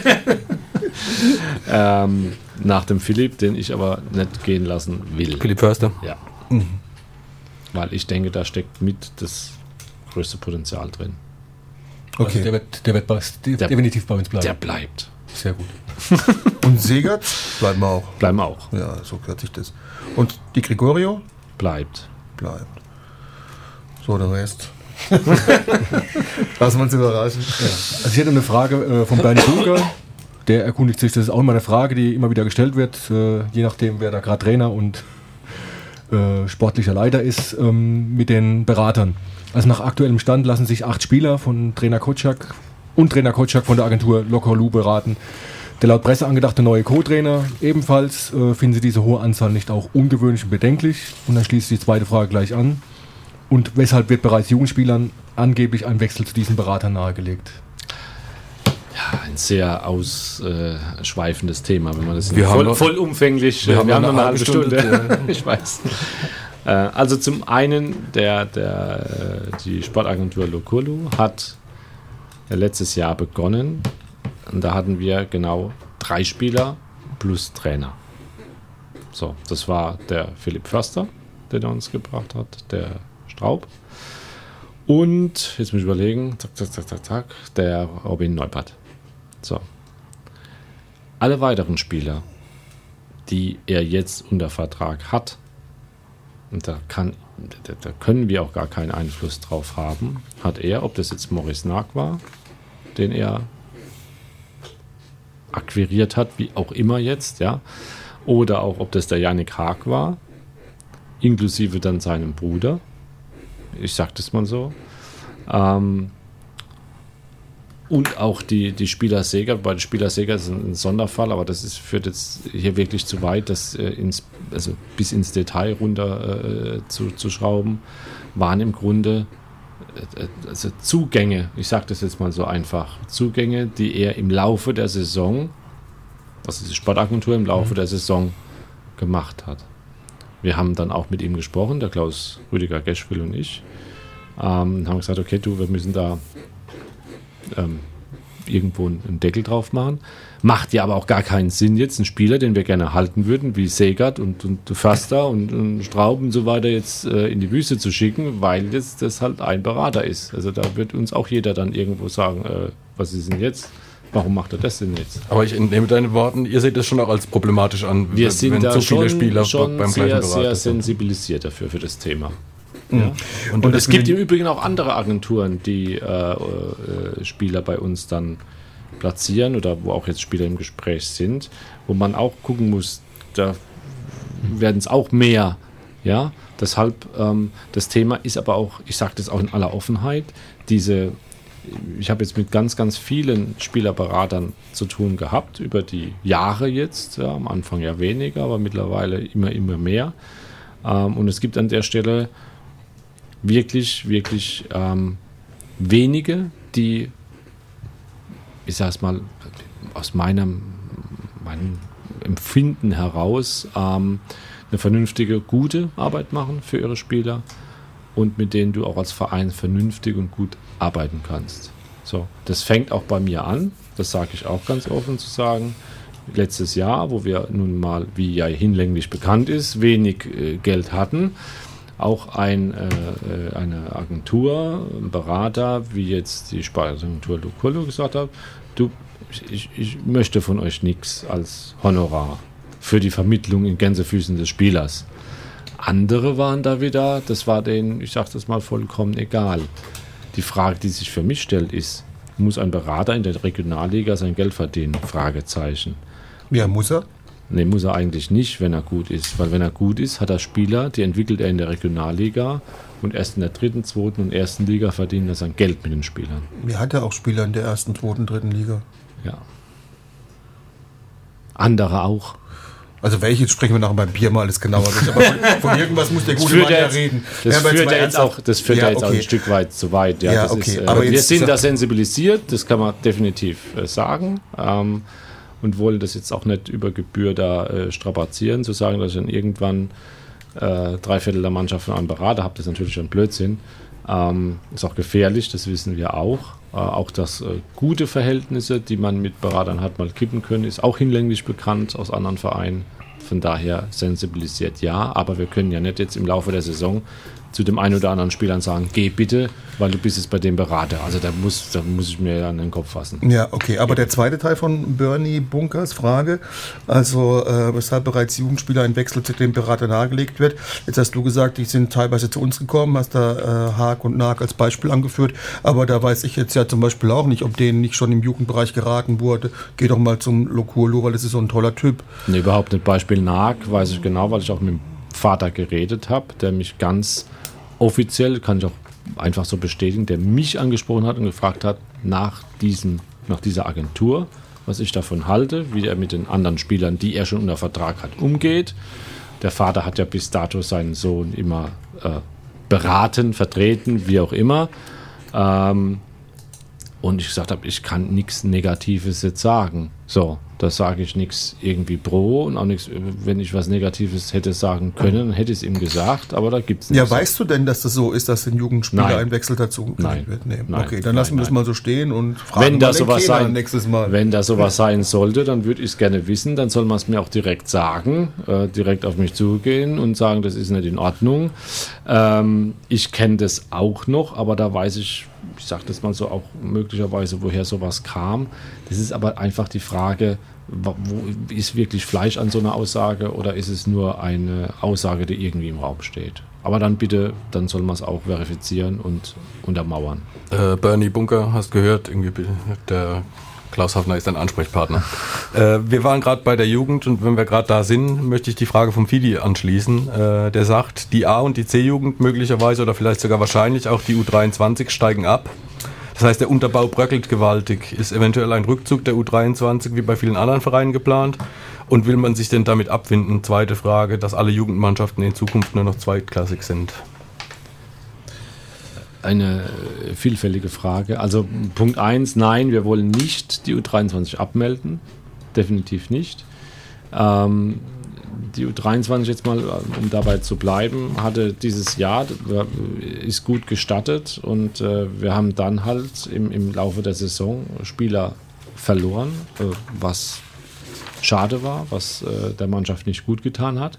Speaker 1: ähm, nach dem Philipp, den ich aber nicht gehen lassen will.
Speaker 4: Philipp Förster.
Speaker 1: Ja. Weil ich denke, da steckt mit das größte Potenzial drin.
Speaker 5: Also
Speaker 6: Okay.
Speaker 5: der wird, der wird bei, der
Speaker 1: Der-
Speaker 5: definitiv bei uns bleiben.
Speaker 1: Der bleibt.
Speaker 5: Sehr gut.
Speaker 6: Und Segert bleiben wir auch.
Speaker 1: Bleiben auch.
Speaker 6: Ja, so hört sich das. Und die Gregorio
Speaker 1: Bleibt.
Speaker 6: bleibt. So, der Rest. Lassen wir uns überraschen.
Speaker 5: Also ich hätte eine Frage äh, von Bernie Bunker. Der erkundigt sich, das ist auch immer eine Frage, die immer wieder gestellt wird, äh, je nachdem, wer da gerade Trainer und äh, sportlicher Leiter ist, ähm, mit den Beratern. Also nach aktuellem Stand lassen sich acht Spieler von Trainer Kotschak und Trainer Kotschak von der Agentur Lokorlu beraten. Der laut Presse angedachte neue Co-Trainer ebenfalls. Äh, finden Sie diese hohe Anzahl nicht auch ungewöhnlich und bedenklich? Und dann schließt die zweite Frage gleich an. Und weshalb wird bereits Jugendspielern angeblich ein Wechsel zu diesen Beratern nahegelegt?
Speaker 1: Ja, ein sehr ausschweifendes Thema, wenn man das
Speaker 4: Wir haben
Speaker 1: voll,
Speaker 4: noch-
Speaker 1: vollumfänglich.
Speaker 4: wir
Speaker 1: äh,
Speaker 4: haben
Speaker 1: wir haben
Speaker 4: noch
Speaker 1: noch eine
Speaker 4: eine
Speaker 1: halbe
Speaker 4: halbe
Speaker 1: Stunde.
Speaker 4: Stunde,
Speaker 1: ich weiß. Äh, also zum einen, der, der, äh, die Sportagentur Lokurlu hat letztes Jahr begonnen. Und da hatten wir genau drei Spieler plus Trainer. So, das war der Philipp Förster, der der uns gebracht hat, der Straub. Und, jetzt muss ich überlegen, zack, zack, zack, zack, zack, der Robin Neupert. So. Alle weiteren Spieler, die er jetzt unter Vertrag hat, und da, kann, da, da können wir auch gar keinen Einfluss drauf haben, hat er, ob das jetzt Maurice Nag war, den er akquiriert hat, wie auch immer jetzt, ja, oder auch, ob das der Yannick Haag war, inklusive dann seinem Bruder, ich sag das mal so, ähm, und auch die, die Spieler Seger, bei den Spieler Seger ist ein, ein Sonderfall, aber das ist, führt jetzt hier wirklich zu weit, das äh, ins, also bis ins Detail runter äh, zu, zu schrauben, waren im Grunde äh, also Zugänge, ich sage das jetzt mal so einfach, Zugänge, die er im Laufe der Saison, also die Sportagentur im Laufe mhm. der Saison gemacht hat. Wir haben dann auch mit ihm gesprochen, der Klaus Rüdiger Geschwil und ich, ähm, haben gesagt, okay, du, wir müssen da ähm, irgendwo einen Deckel drauf machen. Macht ja aber auch gar keinen Sinn jetzt, einen Spieler, den wir gerne halten würden, wie Segert und, und Förster und, und Straub und so weiter jetzt äh, in die Wüste zu schicken, weil jetzt das halt ein Berater ist. Also da wird uns auch jeder dann irgendwo sagen, äh, was ist denn jetzt? Warum macht er das denn jetzt?
Speaker 4: Aber ich entnehme deine Worten, ihr seht das schon auch als problematisch an,
Speaker 1: Wir sind
Speaker 4: wenn
Speaker 1: da
Speaker 4: so viele
Speaker 1: schon,
Speaker 4: Spieler
Speaker 1: schon
Speaker 4: beim
Speaker 1: sehr,
Speaker 4: gleichen Berater
Speaker 1: sehr
Speaker 4: sind.
Speaker 1: sensibilisiert dafür, für das Thema.
Speaker 6: Mhm.
Speaker 1: Ja.
Speaker 6: Und,
Speaker 1: Und es
Speaker 6: deswegen-
Speaker 1: gibt im Übrigen auch andere Agenturen, die äh, äh, Spieler bei uns dann platzieren oder wo auch jetzt Spieler im Gespräch sind, wo man auch gucken muss, da werden es auch mehr. Ja, deshalb ähm, das Thema ist aber auch, ich sage das auch in aller Offenheit, diese, ich habe jetzt mit ganz, ganz vielen Spielerberatern zu tun gehabt über die Jahre jetzt, ja, am Anfang ja weniger, aber mittlerweile immer, immer mehr. Ähm, und es gibt an der Stelle wirklich, wirklich ähm, wenige, die, ich sage es mal, aus meinem, meinem Empfinden heraus ähm, eine vernünftige, gute Arbeit machen für ihre Spieler und mit denen du auch als Verein vernünftig und gut arbeiten kannst. So, das fängt auch bei mir an, das sage ich auch ganz offen zu sagen. Letztes Jahr, wo wir nun mal, wie ja hinlänglich bekannt ist, wenig äh, Geld hatten, auch ein, äh, eine Agentur, ein Berater, wie jetzt die Sportagentur Lokurlu gesagt hat, du, ich, ich möchte von euch nichts als Honorar für die Vermittlung in Gänsefüßen des Spielers. Andere waren da wieder, das war denen, ich sage das mal, vollkommen egal. Die Frage, die sich für mich stellt, ist, muss ein Berater in der Regionalliga sein Geld verdienen? Fragezeichen.
Speaker 6: Ja, muss er.
Speaker 1: Nee, muss er eigentlich nicht, wenn er gut ist. Weil wenn er gut ist, hat er Spieler, die entwickelt er in der Regionalliga und erst in der dritten, zweiten und ersten Liga verdient er sein Geld mit den Spielern.
Speaker 6: Er hat ja auch Spieler in der ersten, zweiten, dritten Liga.
Speaker 1: Ja. Andere auch.
Speaker 6: Also welche sprechen wir nachher beim Bier mal alles genauer durch. Aber von, von irgendwas muss der
Speaker 1: Das
Speaker 6: gute
Speaker 1: führt
Speaker 6: Mann
Speaker 1: ja
Speaker 6: ja
Speaker 1: jetzt,
Speaker 6: reden.
Speaker 1: das
Speaker 6: Ja, aber
Speaker 1: führt
Speaker 6: mal
Speaker 1: ja jetzt
Speaker 6: ernsthaft.
Speaker 1: auch, das führt ja,
Speaker 6: Ja,
Speaker 1: jetzt auch
Speaker 6: okay.
Speaker 1: ein Stück weit zu weit. Ja,
Speaker 6: Ja,
Speaker 1: das
Speaker 6: okay.
Speaker 1: ist, äh,
Speaker 6: Aber
Speaker 1: wir
Speaker 6: jetzt
Speaker 1: sind
Speaker 6: sag-
Speaker 1: da sensibilisiert, das kann man definitiv äh, sagen. Ähm, und wollen das jetzt auch nicht über Gebühr da äh, strapazieren, zu sagen, dass ich dann irgendwann äh, drei Viertel der Mannschaft von einem Berater habe, das ist natürlich ein Blödsinn. Ähm, ist auch gefährlich, das wissen wir auch. Äh, auch, dass äh, gute Verhältnisse, die man mit Beratern hat, mal kippen können, ist auch hinlänglich bekannt aus anderen Vereinen. Von daher sensibilisiert ja, aber wir können ja nicht jetzt im Laufe der Saison zu dem einen oder anderen Spielern sagen, geh bitte, weil du bist jetzt bei dem Berater. Also da muss, da muss ich mir ja an den Kopf fassen.
Speaker 6: Ja, okay, aber der zweite Teil von Bernie Bunkers Frage, also äh, weshalb bereits Jugendspieler ein Wechsel zu dem Berater nahegelegt wird. Jetzt hast du gesagt, die sind teilweise zu uns gekommen, hast da äh, Haag und Naag als Beispiel angeführt, aber da weiß ich jetzt ja zum Beispiel auch nicht, ob denen nicht schon im Jugendbereich geraten wurde, geh doch mal zum Lokurlo, weil das ist so ein toller Typ.
Speaker 1: Nee, überhaupt nicht. Beispiel Naag weiß ich genau, weil ich auch mit dem Vater geredet habe, der mich ganz offiziell, kann ich auch einfach so bestätigen, der mich angesprochen hat und gefragt hat nach, diesem, nach dieser Agentur, was ich davon halte, wie er mit den anderen Spielern, die er schon unter Vertrag hat, umgeht. Der Vater hat ja bis dato seinen Sohn immer äh, beraten, vertreten, wie auch immer. Ähm, und ich gesagt habe, ich kann nichts Negatives jetzt sagen. So, da sage ich nichts irgendwie pro und auch nichts, wenn ich was Negatives hätte sagen können, dann hätte ich es ihm gesagt, aber da gibt es nichts.
Speaker 6: Ja, weißt du denn, dass das so ist, dass den Jugendspieler
Speaker 1: Nein.
Speaker 6: ein Wechsel dazu
Speaker 1: Nein.
Speaker 6: wird? Nee.
Speaker 1: Nein.
Speaker 6: Okay, dann lassen wir
Speaker 1: Nein,
Speaker 6: das mal so stehen und fragen
Speaker 1: wenn
Speaker 6: mal
Speaker 1: da
Speaker 6: den
Speaker 1: sowas
Speaker 6: Kenan
Speaker 1: sein,
Speaker 6: nächstes Mal.
Speaker 1: Wenn da sowas sein sollte, dann würde ich es gerne wissen, dann soll man es mir auch direkt sagen, äh, direkt auf mich zugehen und sagen, das ist nicht in Ordnung. Ähm, ich kenne das auch noch, aber da weiß ich, ich sage das mal so, auch möglicherweise, woher sowas kam. Das ist aber einfach die Frage, wo ist wirklich Fleisch an so einer Aussage oder ist es nur eine Aussage, die irgendwie im Raum steht? Aber dann bitte, dann soll man es auch verifizieren und untermauern.
Speaker 4: Äh, Bernie Bunker, hast gehört, irgendwie der Klaus Hafner ist ein Ansprechpartner. äh, wir waren gerade bei der Jugend und wenn wir gerade da sind, möchte ich die Frage vom Fidi anschließen. Äh, der sagt, die A- und die C-Jugend möglicherweise oder vielleicht sogar wahrscheinlich auch die U dreiundzwanzig steigen ab. Das heißt, der Unterbau bröckelt gewaltig. Ist eventuell ein Rückzug der U dreiundzwanzig wie bei vielen anderen Vereinen geplant? Und will man sich denn damit abfinden? Zweite Frage, dass alle Jugendmannschaften in Zukunft nur noch zweitklassig sind.
Speaker 1: Eine vielfältige Frage. Also Punkt eins, nein, wir wollen nicht die U dreiundzwanzig abmelden. Definitiv nicht. Ähm, die U dreiundzwanzig, jetzt mal, um dabei zu bleiben, hatte dieses Jahr, ist gut gestartet und äh, wir haben dann halt im, im Laufe der Saison Spieler verloren, äh, was schade war, was äh, der Mannschaft nicht gut getan hat.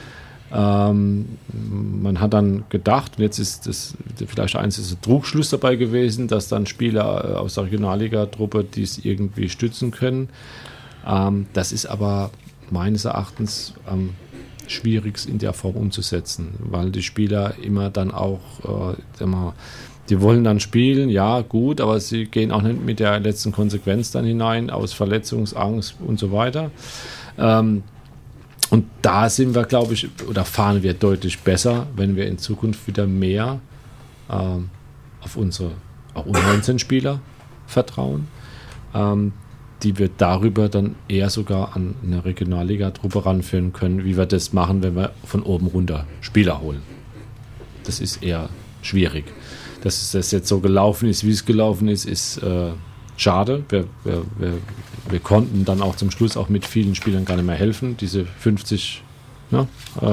Speaker 1: Ähm, man hat dann gedacht, und jetzt ist das vielleicht eins ist ein Trugschluss dabei gewesen, dass dann Spieler äh, aus der Regionalliga-Truppe dies irgendwie stützen können. Ähm, das ist aber meines Erachtens am schwierigsten in der Form umzusetzen, weil die Spieler immer dann auch, äh, immer, die wollen dann spielen, ja gut, aber sie gehen auch nicht mit der letzten Konsequenz dann hinein, aus Verletzungsangst und so weiter. Ähm, und da sind wir, glaube ich, oder fahren wir deutlich besser, wenn wir in Zukunft wieder mehr ähm, auf unsere auch U neunzehn-Spieler vertrauen, ähm, die wir darüber dann eher sogar an eine Regionalliga-Truppe ranführen können, wie wir das machen, wenn wir von oben runter Spieler holen. Das ist eher schwierig. Dass das jetzt so gelaufen ist, wie es gelaufen ist, ist äh, schade. Wir, wir, wir, wir konnten dann auch zum Schluss auch mit vielen Spielern gar nicht mehr helfen. Diese fünfzig ne,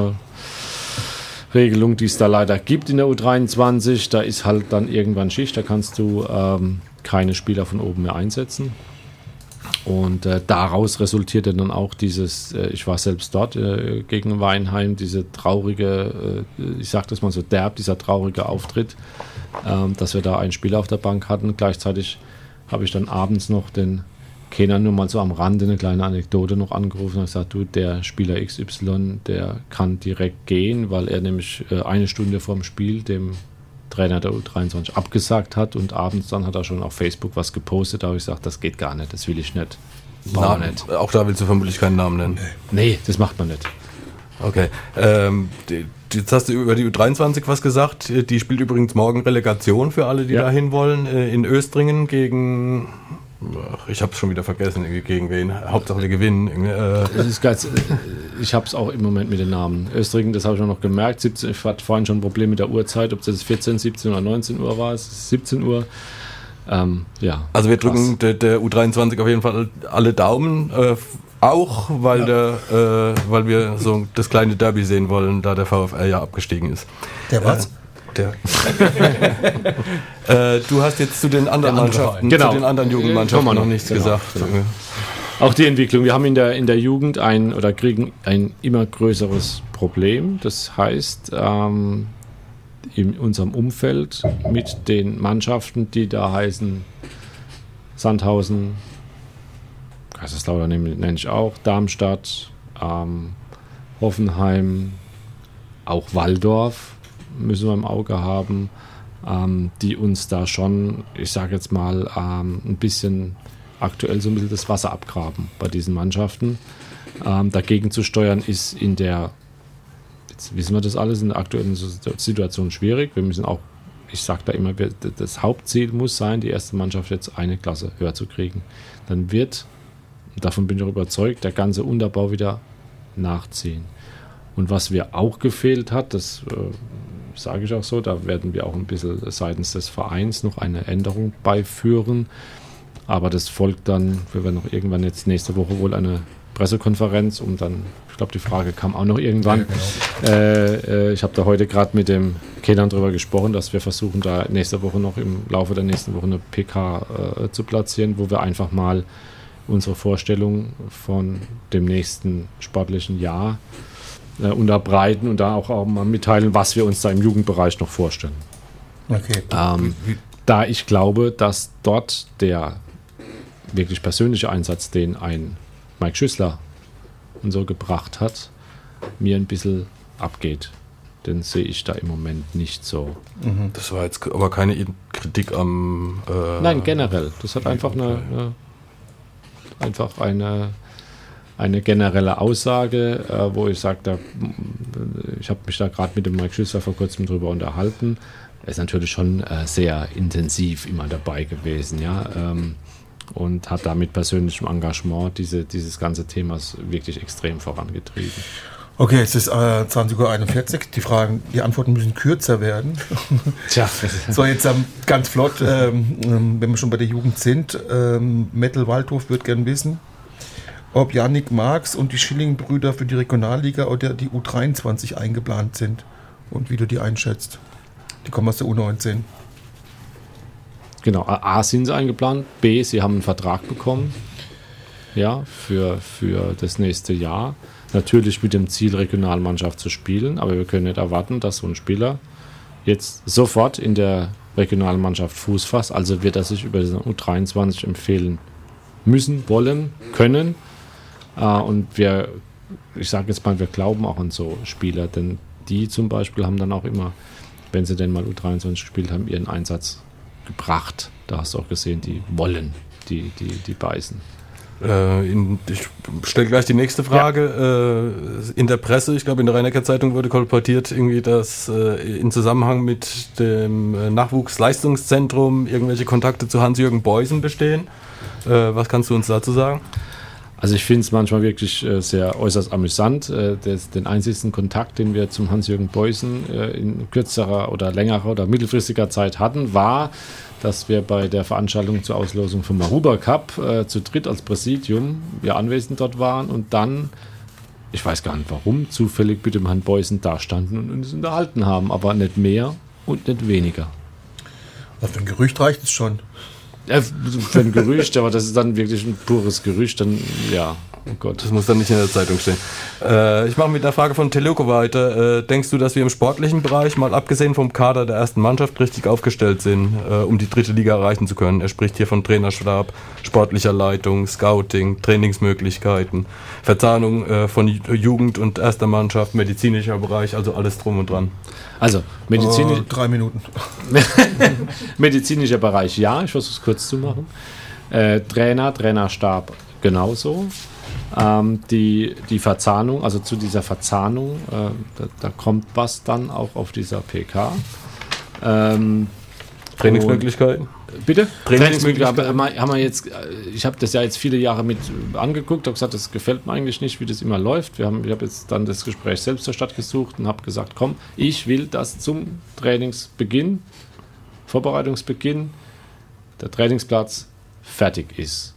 Speaker 1: äh, Regelung, die es da leider gibt in der U dreiundzwanzig, da ist halt dann irgendwann Schicht, da kannst du ähm, keine Spieler von oben mehr einsetzen. Und äh, daraus resultierte dann auch dieses, äh, ich war selbst dort äh, gegen Weinheim, diese traurige, äh, ich sag das mal so derb, dieser traurige Auftritt, äh, dass wir da einen Spieler auf der Bank hatten. Gleichzeitig habe ich dann abends noch den Kenan nur mal so am Rande eine kleine Anekdote noch angerufen und gesagt, du, der Spieler X Y, der kann direkt gehen, weil er nämlich äh, eine Stunde vorm Spiel dem Trainer der U dreiundzwanzig abgesagt hat und abends dann hat er schon auf Facebook was gepostet, da habe ich gesagt, das geht gar nicht, das will ich nicht.
Speaker 4: Na, nicht. Auch da willst du vermutlich keinen Namen nennen.
Speaker 1: Nee, das macht man nicht.
Speaker 4: Okay. Ähm, die, jetzt hast du über die U dreiundzwanzig was gesagt. Die spielt übrigens morgen Relegation für alle, die ja. dahin wollen, in Östringen gegen... Ich habe es schon wieder vergessen, gegen wen. Hauptsache wir gewinnen. Äh.
Speaker 1: Das ist ganz, ich habe es auch im Moment mit den Namen. Östringen, das habe ich auch noch gemerkt. siebzehn, ich hatte vorhin schon ein Problem mit der Uhrzeit, ob das vierzehn, siebzehn oder neunzehn Uhr war. Es ist siebzehn Uhr. Ähm, ja,
Speaker 4: also wir drücken der, der U dreiundzwanzig auf jeden Fall alle Daumen. Äh, auch, weil, ja. der, äh, weil wir so das kleine Derby sehen wollen, da der VfL ja abgestiegen ist.
Speaker 6: Der was?
Speaker 4: Äh, Der. äh, du hast jetzt zu den anderen Mannschaften,
Speaker 1: genau.
Speaker 4: zu den anderen Jugendmannschaften
Speaker 1: äh,
Speaker 4: noch nichts
Speaker 1: genau,
Speaker 4: gesagt.
Speaker 1: Genau. Auch die Entwicklung. Wir haben in der, in der Jugend ein oder kriegen ein immer größeres Problem. Das heißt, ähm, in unserem Umfeld mit den Mannschaften, die da heißen Sandhausen, Kaiserslautern nenne ich auch, Darmstadt, ähm, Hoffenheim, auch Walldorf müssen wir im Auge haben, ähm, die uns da schon, ich sage jetzt mal, ähm, ein bisschen aktuell so ein bisschen das Wasser abgraben bei diesen Mannschaften. Ähm, dagegen zu steuern ist in der, jetzt wissen wir das alles, in der aktuellen Situation schwierig. Wir müssen auch, ich sage da immer, das Hauptziel muss sein, die erste Mannschaft jetzt eine Klasse höher zu kriegen. Dann wird, davon bin ich auch überzeugt, der ganze Unterbau wieder nachziehen. Und was mir auch gefehlt hat, das äh, sage ich auch so, da werden wir auch ein bisschen seitens des Vereins noch eine Änderung beiführen. Aber das folgt dann, wir werden noch irgendwann jetzt nächste Woche wohl eine Pressekonferenz, um dann, ich glaube, die Frage kam auch noch irgendwann. Ja, genau. äh, äh, ich habe da heute gerade mit dem Kenan drüber gesprochen, dass wir versuchen, da nächste Woche noch im Laufe der nächsten Woche eine P K äh, zu platzieren, wo wir einfach mal unsere Vorstellung von dem nächsten sportlichen Jahr äh, unterbreiten und da auch, auch mal mitteilen, was wir uns da im Jugendbereich noch vorstellen.
Speaker 6: Okay.
Speaker 1: Ähm, da ich glaube, dass dort der wirklich persönliche Einsatz, den ein Mike Schüssler und so gebracht hat, mir ein bisschen abgeht. Den sehe ich da im Moment nicht so.
Speaker 4: Das war jetzt aber keine Kritik am... Äh
Speaker 1: Nein, generell. Das hat einfach eine, eine einfach eine, eine generelle Aussage, äh, wo ich sage, da, ich habe mich da gerade mit dem Mike Schüssler vor kurzem drüber unterhalten. Er ist natürlich schon äh, sehr intensiv immer dabei gewesen, ja, ähm, und hat da mit persönlichem Engagement diese, dieses ganze Thema wirklich extrem vorangetrieben.
Speaker 6: Okay, es ist äh, zwanzig Uhr einundvierzig. Die Fragen, die Antworten müssen kürzer werden.
Speaker 1: Tja.
Speaker 6: So, jetzt ähm, ganz flott, ähm, wenn wir schon bei der Jugend sind. Ähm, Metal Waldhof wird gern wissen, ob Yannick Marx und die Schilling-Brüder für die Regionalliga oder die U dreiundzwanzig eingeplant sind und wie du die einschätzt. Die kommen aus der U neunzehn.
Speaker 1: Genau, A sind sie eingeplant, B, sie haben einen Vertrag bekommen, ja, für, für das nächste Jahr. Natürlich mit dem Ziel, Regionalmannschaft zu spielen, aber wir können nicht erwarten, dass so ein Spieler jetzt sofort in der Regionalmannschaft Fuß fasst. Also wird er sich über den U dreiundzwanzig empfehlen müssen, wollen, können. Und wir, ich sage jetzt mal, wir glauben auch an so Spieler, denn die zum Beispiel haben dann auch immer, wenn sie denn mal U dreiundzwanzig gespielt haben, ihren Einsatz gebracht. Da hast du auch gesehen, die wollen, die, die, die beißen.
Speaker 4: Äh, in, ich stelle gleich die nächste Frage. Ja. Äh, in der Presse, ich glaube in der Rhein-Neckar-Zeitung wurde kolportiert, irgendwie, dass äh, in Zusammenhang mit dem äh, Nachwuchsleistungszentrum irgendwelche Kontakte zu Hans-Jürgen Beusen bestehen. Äh, was kannst du uns dazu sagen?
Speaker 1: Also ich finde es manchmal wirklich äh, sehr äußerst amüsant. Äh, des, den einzigen Kontakt, den wir zum Hans-Jürgen Beusen äh, in kürzerer oder längerer oder mittelfristiger Zeit hatten, war, dass wir bei der Veranstaltung zur Auslosung vom Maruba Cup äh, zu dritt als Präsidium wir anwesend dort waren und dann, ich weiß gar nicht warum, zufällig mit dem Herrn Beusen da standen und uns unterhalten haben, aber nicht mehr und nicht weniger.
Speaker 6: Für ein Gerücht reicht es schon.
Speaker 1: Ja, für ein Gerücht, aber das ist dann wirklich ein pures Gerücht, dann ja, oh Gott.
Speaker 4: Das muss dann nicht in der Zeitung stehen. Äh, ich mache mit der Frage von Teleko weiter. Äh, denkst du, dass wir im sportlichen Bereich, mal abgesehen vom Kader der ersten Mannschaft, richtig aufgestellt sind, äh, um die dritte Liga erreichen zu können? Er spricht hier von Trainerstab, sportlicher Leitung, Scouting, Trainingsmöglichkeiten, Verzahnung äh, von Jugend und erster Mannschaft, medizinischer Bereich, also alles drum und dran.
Speaker 1: Also, medizinisch,
Speaker 6: oh, drei Minuten.
Speaker 1: medizinischer Bereich, ja, ich versuche es kurz zu machen. Äh, Trainer, Trainerstab genauso. Ähm, die, die Verzahnung, also zu dieser Verzahnung, äh, da, da kommt was dann auch auf dieser P K. Ähm,
Speaker 4: Trainingsmöglichkeiten?
Speaker 1: Bitte?
Speaker 4: Trainingsmöglichkeiten.
Speaker 1: Trainingsmöglichkeiten haben wir jetzt, ich habe das ja jetzt viele Jahre mit angeguckt, habe gesagt, das gefällt mir eigentlich nicht, wie das immer läuft. Wir haben, ich habe jetzt dann das Gespräch selbst zur Stadt gesucht und habe gesagt, komm, ich will, dass zum Trainingsbeginn, Vorbereitungsbeginn, der Trainingsplatz fertig ist.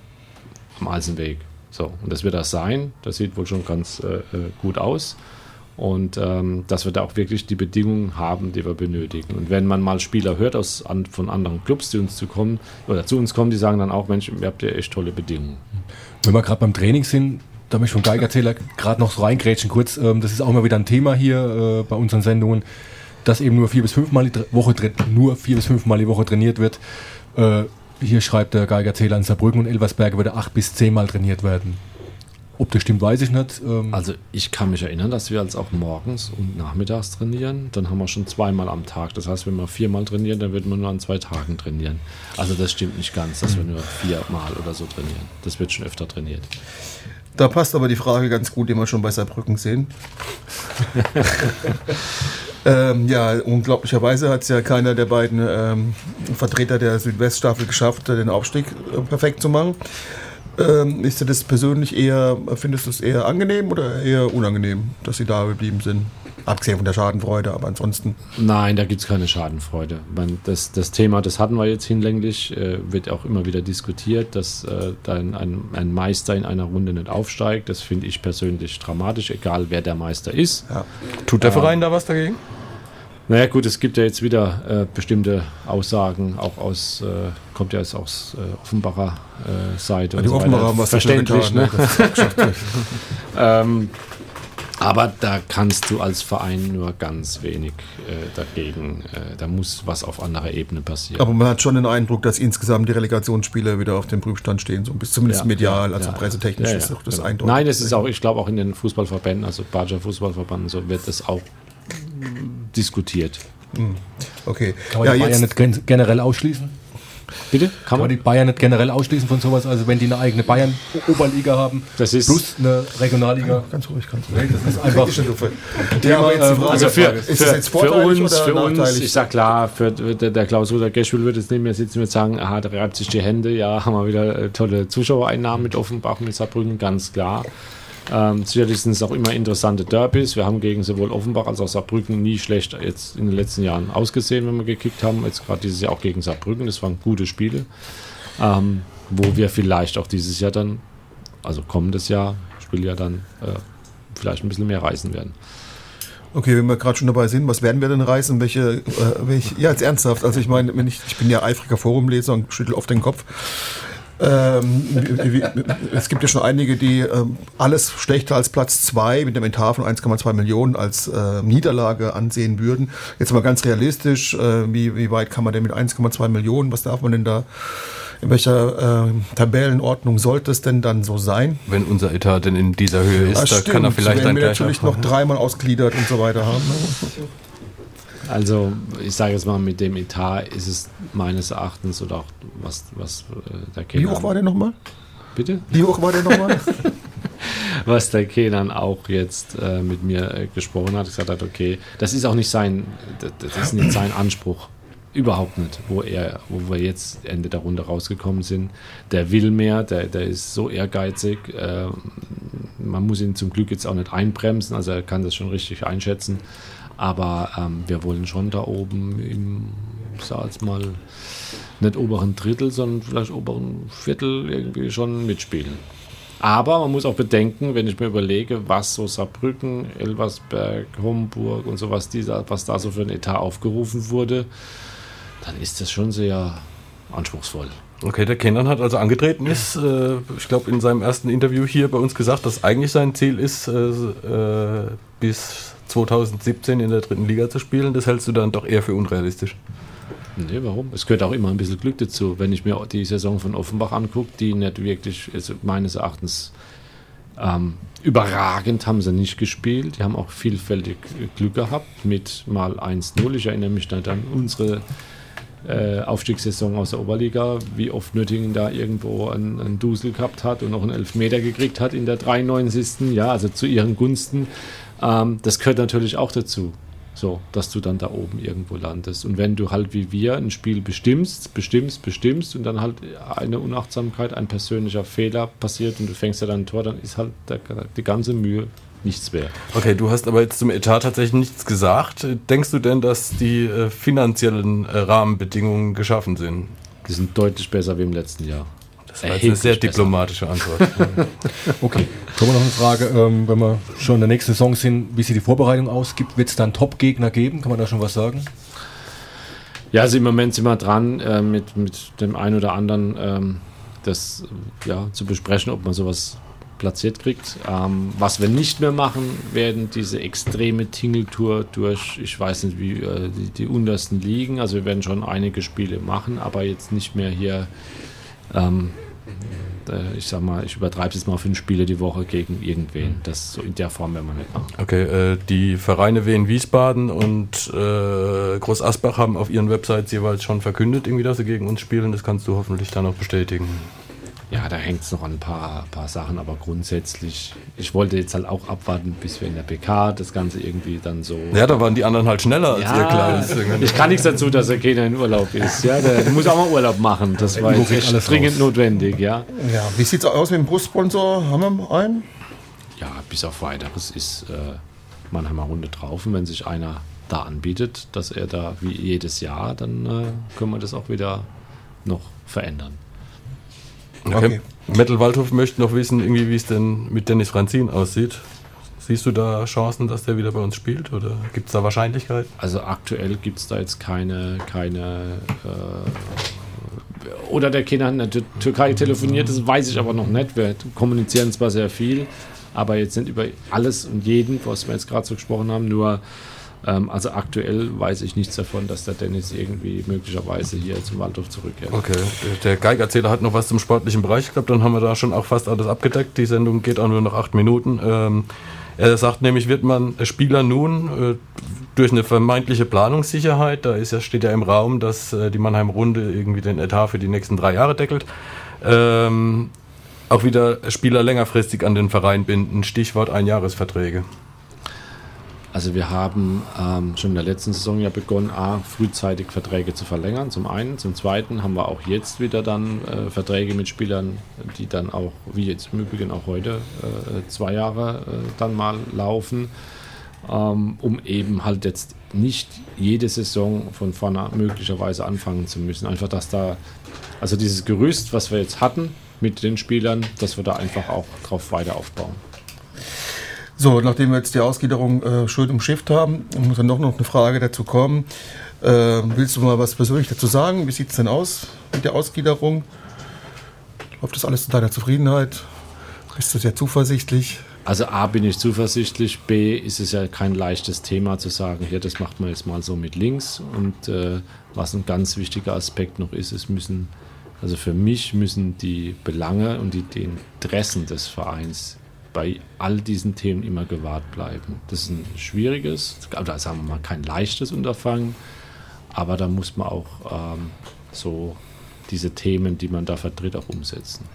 Speaker 1: Am Alsenweg. So, und das wird das sein. Das sieht wohl schon ganz äh, gut aus. Und ähm, dass wir da auch wirklich die Bedingungen haben, die wir benötigen. Und wenn man mal Spieler hört aus, an, von anderen Clubs, die uns zu kommen oder zu uns kommen, die sagen dann auch, Mensch, ihr habt ja echt tolle Bedingungen.
Speaker 5: Wenn wir gerade beim Training sind, da möchte ich vom Geigerzähler gerade noch so reingrätschen kurz. Ähm, das ist auch mal wieder ein Thema hier äh, bei unseren Sendungen, dass eben nur vier bis fünfmal die Woche nur vier bis fünfmal die Woche trainiert wird. Äh, hier schreibt der Geigerzähler, in Saarbrücken und Elversberg würde acht bis zehnmal trainiert werden. Ob das stimmt, weiß ich nicht. Ähm
Speaker 1: also ich kann mich erinnern, dass wir als auch morgens und nachmittags trainieren. Dann haben wir schon zweimal am Tag. Das heißt, wenn wir viermal trainieren, dann wird man nur an zwei Tagen trainieren. Also das stimmt nicht ganz, dass wir nur viermal oder so trainieren. Das wird schon öfter trainiert.
Speaker 6: Da passt aber die Frage ganz gut, die wir schon bei Saarbrücken sehen. ähm, ja, unglaublicherweise hat es ja keiner der beiden ähm, Vertreter der Südweststaffel geschafft, den Aufstieg äh, perfekt zu machen. Ähm, ist dir das persönlich eher, findest du es eher angenehm oder eher unangenehm, dass sie da geblieben sind? Abgesehen von der Schadenfreude, aber ansonsten.
Speaker 1: Nein, da gibt es keine Schadenfreude. Man, das, das Thema, das hatten wir jetzt hinlänglich, äh, wird auch immer wieder diskutiert, dass äh, ein, ein, ein Meister in einer Runde nicht aufsteigt. Das finde ich persönlich dramatisch, egal wer der Meister ist.
Speaker 6: Ja.
Speaker 4: Tut der Verein ähm, da was dagegen?
Speaker 1: Naja gut, es gibt ja jetzt wieder äh, bestimmte Aussagen, auch aus, äh, kommt ja jetzt aus äh, Offenbacher äh, Seite.
Speaker 6: Ja, die
Speaker 1: und so
Speaker 6: Offenbacher haben was
Speaker 1: verständlich,
Speaker 6: getan,
Speaker 1: ne? ähm, aber da kannst du als Verein nur ganz wenig äh, dagegen, äh, da muss was auf anderer Ebene passieren.
Speaker 6: Aber man hat schon den Eindruck, dass insgesamt die Relegationsspiele wieder auf dem Prüfstand stehen, so bis zumindest
Speaker 1: ja,
Speaker 6: medial,
Speaker 1: ja,
Speaker 6: also
Speaker 1: ja,
Speaker 6: pressetechnisch
Speaker 1: ja, ja,
Speaker 6: ist auch das
Speaker 1: genau.
Speaker 6: eindeutig.
Speaker 1: Nein, das ist auch, ich glaube auch in den Fußballverbänden, also Badger Fußballverband, so wird das auch diskutiert.
Speaker 6: Okay.
Speaker 5: Kann man
Speaker 6: ja,
Speaker 5: die Bayern
Speaker 6: jetzt,
Speaker 5: nicht generell ausschließen?
Speaker 1: Bitte?
Speaker 5: Kann
Speaker 1: Kann
Speaker 5: man
Speaker 1: man?
Speaker 5: die Bayern nicht generell ausschließen von sowas? Also wenn die eine eigene Bayern-Oberliga haben,
Speaker 1: Das ist-
Speaker 5: plus eine Regionalliga.
Speaker 6: ganz ruhig, ganz ruhig.
Speaker 5: Nee, das ist einfach.
Speaker 6: Ja, aber jetzt die Frage,
Speaker 1: Also für,
Speaker 6: ist das
Speaker 1: für,
Speaker 6: jetzt
Speaker 1: für
Speaker 6: vorteilig
Speaker 1: uns,
Speaker 6: oder
Speaker 1: für uns,
Speaker 6: nachteilig?
Speaker 1: ich sag klar, für der, der Klaus-Ruder Geschwil würde jetzt neben mir sitzen und sagen, aha, da reibt sich die Hände, ja, haben wir wieder äh, tolle Zuschauereinnahmen mit Offenbach, mit Saarbrücken, ganz klar. Ähm, sicherlich sind es auch immer interessante Derbys. Wir haben gegen sowohl Offenbach als auch Saarbrücken nie schlecht jetzt in den letzten Jahren ausgesehen, wenn wir gekickt haben. Jetzt gerade dieses Jahr auch gegen Saarbrücken, das waren gute Spiele. Ähm, wo wir vielleicht auch dieses Jahr dann, also kommendes Jahr, Spieljahr dann äh, vielleicht ein bisschen mehr reisen werden.
Speaker 6: Okay, wenn wir gerade schon dabei sind, was werden wir denn reisen? Welche, äh, welche ja, jetzt ernsthaft, also ich meine, wenn ich, ich bin ja eifriger Forumleser und schüttel oft den Kopf. Ähm, wie, wie, es gibt ja schon einige, die ähm, alles schlechter als Platz zwei mit einem Etat von eins Komma zwei Millionen als äh, Niederlage ansehen würden. Jetzt mal ganz realistisch, äh, wie, wie weit kann man denn mit eins Komma zwei Millionen, was darf man denn da, in welcher äh, Tabellenordnung sollte es denn dann so sein?
Speaker 4: Wenn unser Etat denn in dieser Höhe ist,
Speaker 6: Ah,
Speaker 4: da
Speaker 6: stimmt.
Speaker 4: kann er vielleicht
Speaker 6: Wenn
Speaker 4: dann
Speaker 6: wir
Speaker 4: gleich
Speaker 6: natürlich noch dreimal ausgliedert und so weiter haben. Ne?
Speaker 1: Also ich sage jetzt mal, mit dem Etat ist es meines Erachtens oder auch was, was äh, der
Speaker 6: Wie hoch war der nochmal?
Speaker 1: Bitte?
Speaker 6: Wie hoch war der nochmal?
Speaker 1: Was der Kenan auch jetzt äh, mit mir äh, gesprochen hat, gesagt hat, okay, das ist auch nicht sein, das, das ist nicht sein Anspruch. Überhaupt nicht, wo er, wo wir jetzt Ende der Runde rausgekommen sind. Der will mehr, der, der ist so ehrgeizig. Äh, man muss ihn zum Glück jetzt auch nicht einbremsen, also er kann das schon richtig einschätzen. Aber ähm, wir wollen schon da oben im, ich sag jetzt mal, nicht oberen Drittel, sondern vielleicht oberen Viertel irgendwie schon mitspielen. Aber man muss auch bedenken, wenn ich mir überlege, was so Saarbrücken, Elversberg, Homburg und sowas, dieser, was da so für ein Etat aufgerufen wurde, dann ist das schon sehr anspruchsvoll.
Speaker 4: Okay, der Kenan hat also angetreten ist, äh, ich glaube in seinem ersten Interview hier bei uns gesagt, dass eigentlich sein Ziel ist, äh, äh, bis zwanzig siebzehn in der dritten Liga zu spielen. Das hältst du dann doch eher für unrealistisch.
Speaker 1: Nee, warum? Es gehört auch immer ein bisschen Glück dazu. Wenn ich mir die Saison von Offenbach angucke, die nicht wirklich, also meines Erachtens, ähm, überragend haben sie nicht gespielt. Die haben auch vielfältig Glück gehabt mit mal eins null. Ich erinnere mich dann an unsere äh, Aufstiegssaison aus der Oberliga, wie oft Nöttingen da irgendwo einen, einen Dusel gehabt hat und noch einen Elfmeter gekriegt hat in der dreiundneunzigsten Ja, also zu ihren Gunsten. Ähm, das gehört natürlich auch dazu. So, dass du dann da oben irgendwo landest. Und wenn du halt wie wir ein Spiel bestimmst, bestimmst, bestimmst und dann halt eine Unachtsamkeit, ein persönlicher Fehler passiert und du fängst ja dann ein Tor, dann ist halt der, die ganze Mühe nichts wert.
Speaker 4: Okay, du hast aber jetzt zum Etat tatsächlich nichts gesagt. Denkst du denn, dass die äh, finanziellen äh, Rahmenbedingungen geschaffen sind?
Speaker 1: Die sind deutlich besser wie im letzten Jahr.
Speaker 4: Das war jetzt eine sehr diplomatische Antwort.
Speaker 5: Okay, kommen wir noch eine Frage, ähm, wenn wir schon in der nächsten Saison sind, wie sieht die Vorbereitung aus? Wird es dann Top-Gegner geben? Kann man da schon was sagen?
Speaker 1: Ja, also im Moment sind wir dran, äh, mit, mit dem einen oder anderen ähm, das ja, zu besprechen, ob man sowas platziert kriegt. Ähm, was wir nicht mehr machen werden, diese extreme Tingeltour durch, ich weiß nicht wie, äh, die, die untersten Ligen. Also wir werden schon einige Spiele machen, aber jetzt nicht mehr hier, ähm, äh, ich sag mal, ich übertreibe es jetzt mal, fünf Spiele die Woche gegen irgendwen. Das so in der Form werden wir nicht machen.
Speaker 4: Okay, äh, die Vereine Wien Wiesbaden und äh, Groß Asbach haben auf ihren Websites jeweils schon verkündet, irgendwie, dass sie gegen uns spielen. Das kannst du hoffentlich dann auch bestätigen.
Speaker 1: Ja, da hängt es noch an ein paar, paar Sachen, aber grundsätzlich, ich wollte jetzt halt auch abwarten, bis wir in der P K das Ganze irgendwie dann so...
Speaker 4: Ja, da waren die anderen halt schneller als
Speaker 1: ja,
Speaker 4: ihr Kleines.
Speaker 1: Ich kann nichts dazu, dass er keiner in Urlaub ist. Ja, der, der muss auch mal Urlaub machen, das war jetzt echt dringend raus. Notwendig. Ja.
Speaker 6: Ja, wie sieht es aus mit dem Brustsponsor? Haben wir einen?
Speaker 1: Ja, bis auf Weiteres ist äh, Mannheimer Runde drauf und wenn sich einer da anbietet, dass er da wie jedes Jahr, dann äh, können wir das auch wieder noch verändern.
Speaker 4: Okay. Okay. Metal Waldhof möchte noch wissen, irgendwie, wie es denn mit Dennis Franzin aussieht. Siehst du da Chancen, dass der wieder bei uns spielt oder gibt es da Wahrscheinlichkeit?
Speaker 1: Also aktuell gibt es da jetzt keine, keine äh, oder der Kinder in der Türkei telefoniert, das weiß ich aber noch nicht. Wir kommunizieren zwar sehr viel, aber jetzt nicht über alles und jeden, was wir jetzt gerade so gesprochen haben, nur ähm, also aktuell weiß ich nichts davon, dass der Dennis irgendwie möglicherweise hier zum Waldhof zurückkehrt.
Speaker 4: Okay, der Geigerzähler hat noch was zum sportlichen Bereich. Ich glaube, dann haben wir da schon auch fast alles abgedeckt. Die Sendung geht auch nur noch acht Minuten. Ähm, er sagt nämlich, wird man Spieler nun äh, durch eine vermeintliche Planungssicherheit, da ist ja, steht ja im Raum, dass äh, die Mannheim Runde irgendwie den Etat für die nächsten drei Jahre deckelt, ähm, auch wieder Spieler längerfristig an den Verein binden. Stichwort Einjahresverträge.
Speaker 1: Also wir haben ähm, schon in der letzten Saison ja begonnen, A, frühzeitig Verträge zu verlängern, zum einen. Zum zweiten haben wir auch jetzt wieder dann äh, Verträge mit Spielern, die dann auch, wie jetzt im Übrigen auch heute, äh, zwei Jahre äh, dann mal laufen, ähm, um eben halt jetzt nicht jede Saison von vorne möglicherweise anfangen zu müssen. Einfach, dass da, also dieses Gerüst, was wir jetzt hatten mit den Spielern, dass wir da einfach auch drauf weiter aufbauen.
Speaker 6: So, nachdem wir jetzt die Ausgliederung äh, schön umschifft haben, muss dann doch noch eine Frage dazu kommen. Äh, willst du mal was persönlich dazu sagen? Wie sieht es denn aus mit der Ausgliederung? Läuft das alles zu deiner Zufriedenheit? Bist du sehr zuversichtlich?
Speaker 1: Also A, bin ich zuversichtlich, B, ist es ja kein leichtes Thema zu sagen, hier, das macht man jetzt mal so mit links. Und äh, was ein ganz wichtiger Aspekt noch ist, es müssen, also für mich müssen die Belange und die, die Interessen des Vereins bei all diesen Themen immer gewahrt bleiben. Das ist ein schwieriges, oder sagen wir mal kein leichtes Unterfangen, aber da muss man auch ähm, so diese Themen, die man da vertritt, auch umsetzen.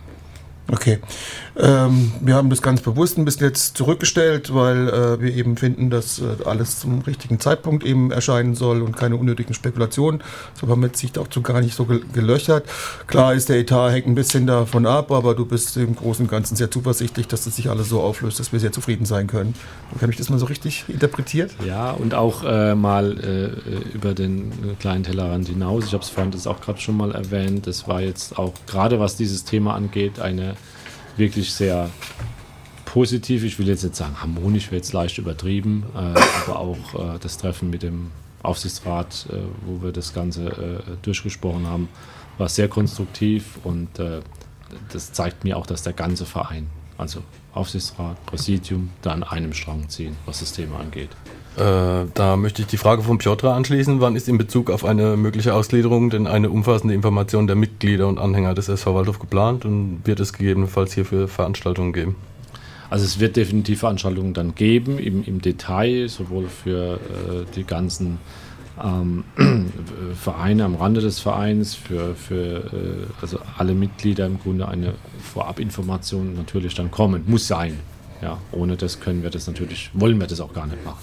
Speaker 6: Okay, ähm, wir haben das ganz bewusst ein bisschen jetzt zurückgestellt, weil äh, wir eben finden, dass äh, alles zum richtigen Zeitpunkt eben erscheinen soll und keine unnötigen Spekulationen. So haben wir sich dazu gar nicht so gel- gelöchert. Klar ist, der Etat hängt ein bisschen davon ab, aber du bist im Großen und Ganzen sehr zuversichtlich, dass das sich alles so auflöst, dass wir sehr zufrieden sein können. Habe ich das mal so richtig interpretiert?
Speaker 1: Ja, und auch äh, mal äh, über den kleinen Tellerrand hinaus. Ich habe es vorhin das auch gerade schon mal erwähnt. Das war jetzt auch, gerade was dieses Thema angeht, eine wirklich sehr positiv, ich will jetzt nicht sagen harmonisch, wäre jetzt leicht übertrieben, äh, aber auch äh, das Treffen mit dem Aufsichtsrat, äh, wo wir das Ganze äh, durchgesprochen haben, war sehr konstruktiv und äh, das zeigt mir auch, dass der ganze Verein, also Aufsichtsrat, Präsidium, da an einem Strang ziehen, was das Thema angeht.
Speaker 4: Äh, da möchte ich die Frage von Piotr anschließen. Wann ist in Bezug auf eine mögliche Ausgliederung denn eine umfassende Information der Mitglieder und Anhänger des S V Waldhof geplant und wird es gegebenenfalls hierfür Veranstaltungen geben?
Speaker 1: Also es wird definitiv Veranstaltungen dann geben, im, im Detail, sowohl für äh, die ganzen ähm, Vereine am Rande des Vereins, für, für äh, also alle Mitglieder im Grunde eine Vorabinformation natürlich dann kommen, muss sein. Ja, ohne das können wir das natürlich, wollen wir das auch gar nicht machen.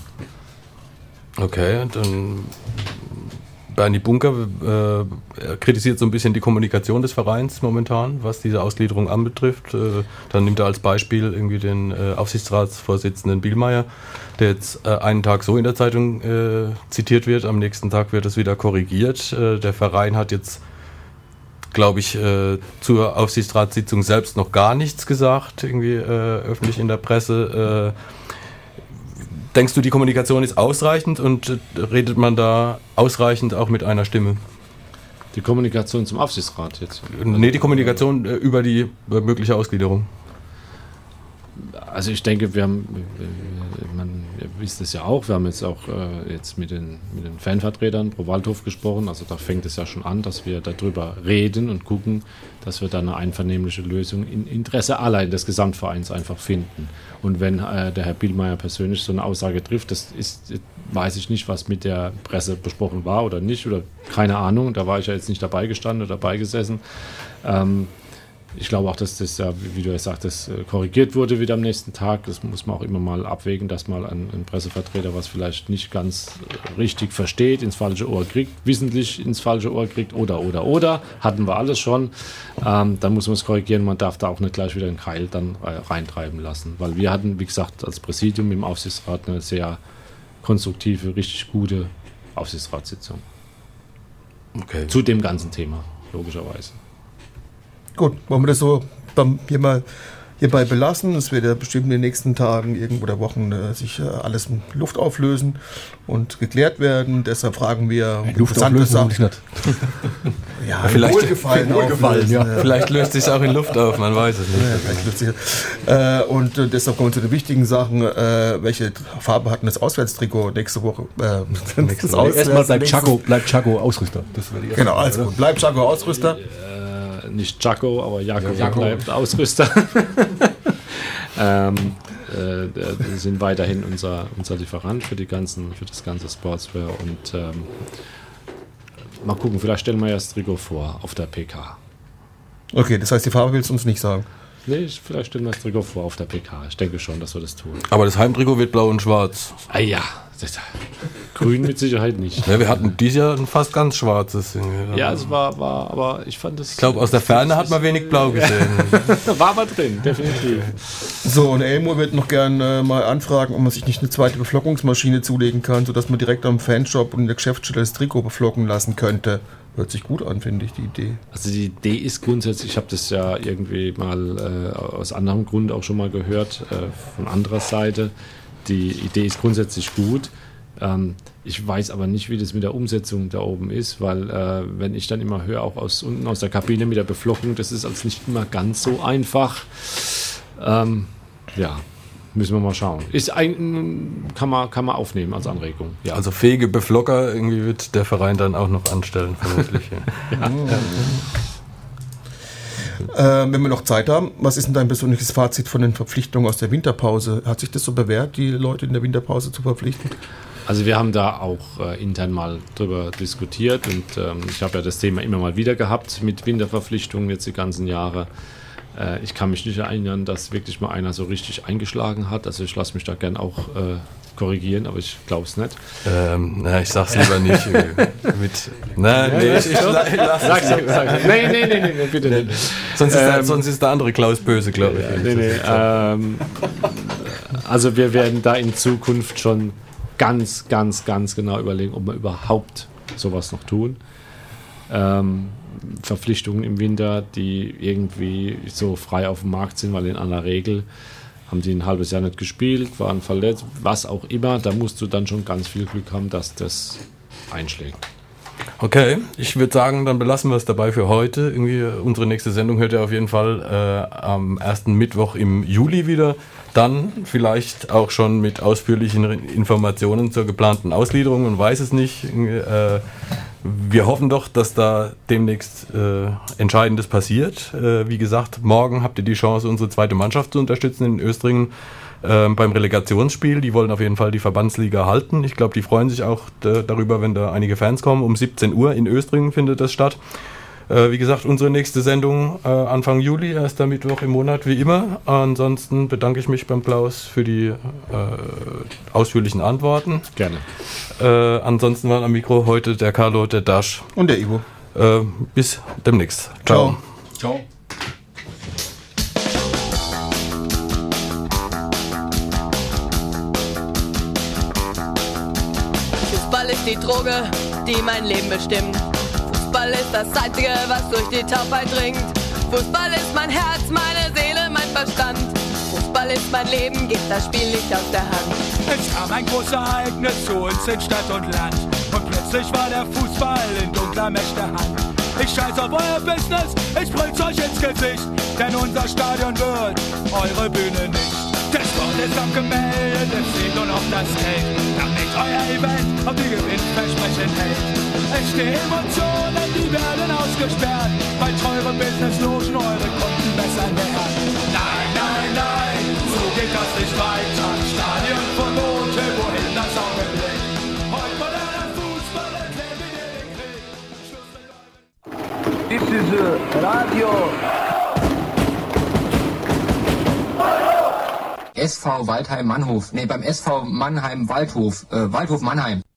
Speaker 4: Okay, dann Bernie Bunker äh, kritisiert so ein bisschen die Kommunikation des Vereins momentan, was diese Ausgliederung anbetrifft. Äh, dann nimmt er als Beispiel irgendwie den äh, Aufsichtsratsvorsitzenden Bielmeier, der jetzt äh, einen Tag so in der Zeitung äh, zitiert wird, am nächsten Tag wird es wieder korrigiert. Äh, der Verein hat jetzt glaube ich, äh, zur Aufsichtsratssitzung selbst noch gar nichts gesagt, irgendwie äh, öffentlich in der Presse. Äh, denkst du, die Kommunikation ist ausreichend und äh, redet man da ausreichend auch mit einer Stimme?
Speaker 1: Die Kommunikation zum Aufsichtsrat jetzt?
Speaker 4: Nee, die Kommunikation äh, über die äh, mögliche Ausgliederung.
Speaker 1: Also ich denke, wir haben, man, ihr wisst es ja auch, wir haben jetzt auch äh, jetzt mit den, mit den Fanvertretern pro Waldhof gesprochen, also da fängt es ja schon an, dass wir darüber reden und gucken, dass wir da eine einvernehmliche Lösung im Interesse aller des Gesamtvereins einfach finden. Und wenn äh, der Herr Bielmeier persönlich so eine Aussage trifft, das ist, weiß ich nicht, was mit der Presse besprochen war oder nicht, oder keine Ahnung, da war ich ja jetzt nicht dabei gestanden oder dabei gesessen. Ähm, Ich glaube auch, dass das, ja, wie du ja sagtest, korrigiert wurde wieder am nächsten Tag. Das muss man auch immer mal abwägen, dass mal ein, ein Pressevertreter was vielleicht nicht ganz richtig versteht, ins falsche Ohr kriegt, wissentlich ins falsche Ohr kriegt oder, oder, oder. Hatten wir alles schon. Ähm, dann muss man es korrigieren. Man darf da auch nicht gleich wieder einen Keil dann reintreiben lassen. Weil wir hatten, wie gesagt, als Präsidium im Aufsichtsrat eine sehr konstruktive, richtig gute Aufsichtsratssitzung.
Speaker 4: Okay.
Speaker 1: Zu dem ganzen Thema, logischerweise.
Speaker 6: Gut, wollen wir das so beim, hier mal hierbei belassen. Es wird ja bestimmt in den nächsten Tagen irgendwo oder Wochen äh, sich äh, alles in Luft auflösen und geklärt werden. Deshalb fragen wir
Speaker 5: Luft auflösen
Speaker 6: Sachen.
Speaker 5: nicht.
Speaker 6: Ja,
Speaker 4: vielleicht
Speaker 6: Wohlgefallen,
Speaker 5: Wohlgefallen, ja.
Speaker 4: Vielleicht löst sich auch in Luft auf, man weiß es nicht.
Speaker 6: Ja, vielleicht löst sich, äh, und äh, deshalb kommen wir zu den wichtigen Sachen. Äh, welche Farbe hat denn das Auswärtstrikot nächste Woche? Äh,
Speaker 5: Nächste Woche. Erstmal bleibt Chaco, bleibt Chaco Ausrüster. Das wäre die erste
Speaker 6: Genau, also gut. Bleibt Chaco Ausrüster.
Speaker 1: Nicht Chaco, aber Jakob
Speaker 5: Ja, Jakob.
Speaker 1: bleibt Ausrüster. ähm, äh, die sind weiterhin unser, unser Lieferant für, die ganzen, für das ganze Sportswear und ähm, mal gucken, vielleicht stellen wir ja das Trikot vor auf der P K.
Speaker 6: Okay, das heißt, die Farbe willst du uns nicht sagen.
Speaker 1: Nee, vielleicht stellen wir das Trikot vor auf der P K. Ich denke schon, dass wir das tun.
Speaker 4: Aber das Heimtrikot wird blau und schwarz.
Speaker 1: Ah ja, das, grün mit Sicherheit nicht.
Speaker 4: Ja, wir hatten dieses Jahr ein fast ganz schwarzes.
Speaker 1: Ja, es war, war, aber ich fand es.
Speaker 4: Ich glaube, aus der Ferne hat man wenig blau gesehen.
Speaker 1: War aber drin, definitiv.
Speaker 6: So, und Elmo wird noch gerne äh, mal anfragen, ob man sich nicht eine zweite Beflockungsmaschine zulegen kann, sodass man direkt am Fanshop und in der Geschäftsstelle das Trikot beflocken lassen könnte. Hört sich gut an, finde ich, die Idee.
Speaker 1: Also die Idee ist grundsätzlich, ich habe das ja irgendwie mal äh, aus anderem Grund auch schon mal gehört, äh, von anderer Seite. Die Idee ist grundsätzlich gut. Ähm, ich weiß aber nicht, wie das mit der Umsetzung da oben ist, weil äh, wenn ich dann immer höre, auch aus unten aus der Kabine mit der Beflockung, das ist also nicht immer ganz so einfach. Ähm, ja, müssen wir mal schauen. Ist ein, kann, man, kann man aufnehmen als Anregung. Ja.
Speaker 4: Also fähige Beflocker irgendwie wird der Verein dann auch noch anstellen, vermutlich. Ja.
Speaker 6: Ja. Äh, wenn wir noch Zeit haben, was ist denn dein persönliches Fazit von den Verpflichtungen aus der Winterpause? Hat sich das so bewährt, die Leute in der Winterpause zu verpflichten?
Speaker 1: Also wir haben da auch äh, intern mal drüber diskutiert und ähm, ich habe ja das Thema immer mal wieder gehabt mit Winterverpflichtungen jetzt die ganzen Jahre. Äh, ich kann mich nicht erinnern, dass wirklich mal einer so richtig eingeschlagen hat. Also ich lasse mich da gern auch äh, korrigieren, aber ich glaube es nicht.
Speaker 4: Ähm, na, ich sag's lieber nicht. mit, na, nee,
Speaker 1: ja,
Speaker 4: ich, ich la, lass
Speaker 1: Sag's, sag, sag. Nee, nee, nee, nee, bitte
Speaker 4: nee.
Speaker 1: nicht.
Speaker 4: Sonst, ist
Speaker 1: ähm,
Speaker 4: der, sonst ist der andere Klaus böse, glaube ich.
Speaker 1: Ja, nee, nee, ähm, also wir werden da in Zukunft schon ganz, ganz, ganz genau überlegen, ob wir überhaupt sowas noch tun. Ähm, Verpflichtungen im Winter, die irgendwie so frei auf dem Markt sind, weil in aller Regel haben die ein halbes Jahr nicht gespielt, waren verletzt, was auch immer. Da musst du dann schon ganz viel Glück haben, dass das einschlägt.
Speaker 4: Okay, ich würde sagen, dann belassen wir es dabei für heute. Irgendwie unsere nächste Sendung hört ihr auf jeden Fall äh, am ersten Mittwoch im Juli wieder. Dann vielleicht auch schon mit ausführlichen Informationen zur geplanten Ausgliederung und weiß es nicht. Äh, wir hoffen doch, dass da demnächst äh, Entscheidendes passiert. Äh, wie gesagt, morgen habt ihr die Chance, unsere zweite Mannschaft zu unterstützen in Östringen äh, beim Relegationsspiel. Die wollen auf jeden Fall die Verbandsliga halten. Ich glaube, die freuen sich auch d- darüber, wenn da einige Fans kommen. Um siebzehn Uhr in Östringen findet das statt. Äh, wie gesagt, unsere nächste Sendung äh, Anfang Juli, erster Mittwoch im Monat, wie immer. Ansonsten bedanke ich mich beim Klaus für die äh, ausführlichen Antworten.
Speaker 1: Gerne.
Speaker 4: Äh, ansonsten waren am Mikro heute der Carlo, der Dash.
Speaker 6: Und der Ivo.
Speaker 4: Äh, bis demnächst. Ciao.
Speaker 6: Ciao.
Speaker 7: Fußball ist die Droge, die mein Leben bestimmt. Fußball ist das Einzige, was durch die Taubheit dringt. Fußball ist mein Herz, meine Seele, mein Verstand. Fußball ist mein Leben, gibt das Spiel nicht aus der Hand.
Speaker 3: Es kam ein großes Ereignis zu uns in Stadt und Land. Und plötzlich war der Fußball in dunkler Mächte Hand. Ich scheiß auf euer Business, ich brüll's euch ins Gesicht. Denn unser Stadion wird eure Bühne nicht. Der Sport ist abgemeldet, es fehlt nur noch das Geld, damit euer Event auf die Gewinnversprechen hält. Echte Emotionen, die werden ausgesperrt, weil teure Businesslogen eure Kunden besser nähern. Nein, nein, nein, so geht das nicht weiter. Stadion verboten, wohin das Auge blickt. Heute moderner Fußball, erklärt wie ihr den Krieg.
Speaker 8: This is uh, Radio.
Speaker 2: S V Waldheim Mannhof, nee, beim S V Mannheim Waldhof, äh, Waldhof Mannheim.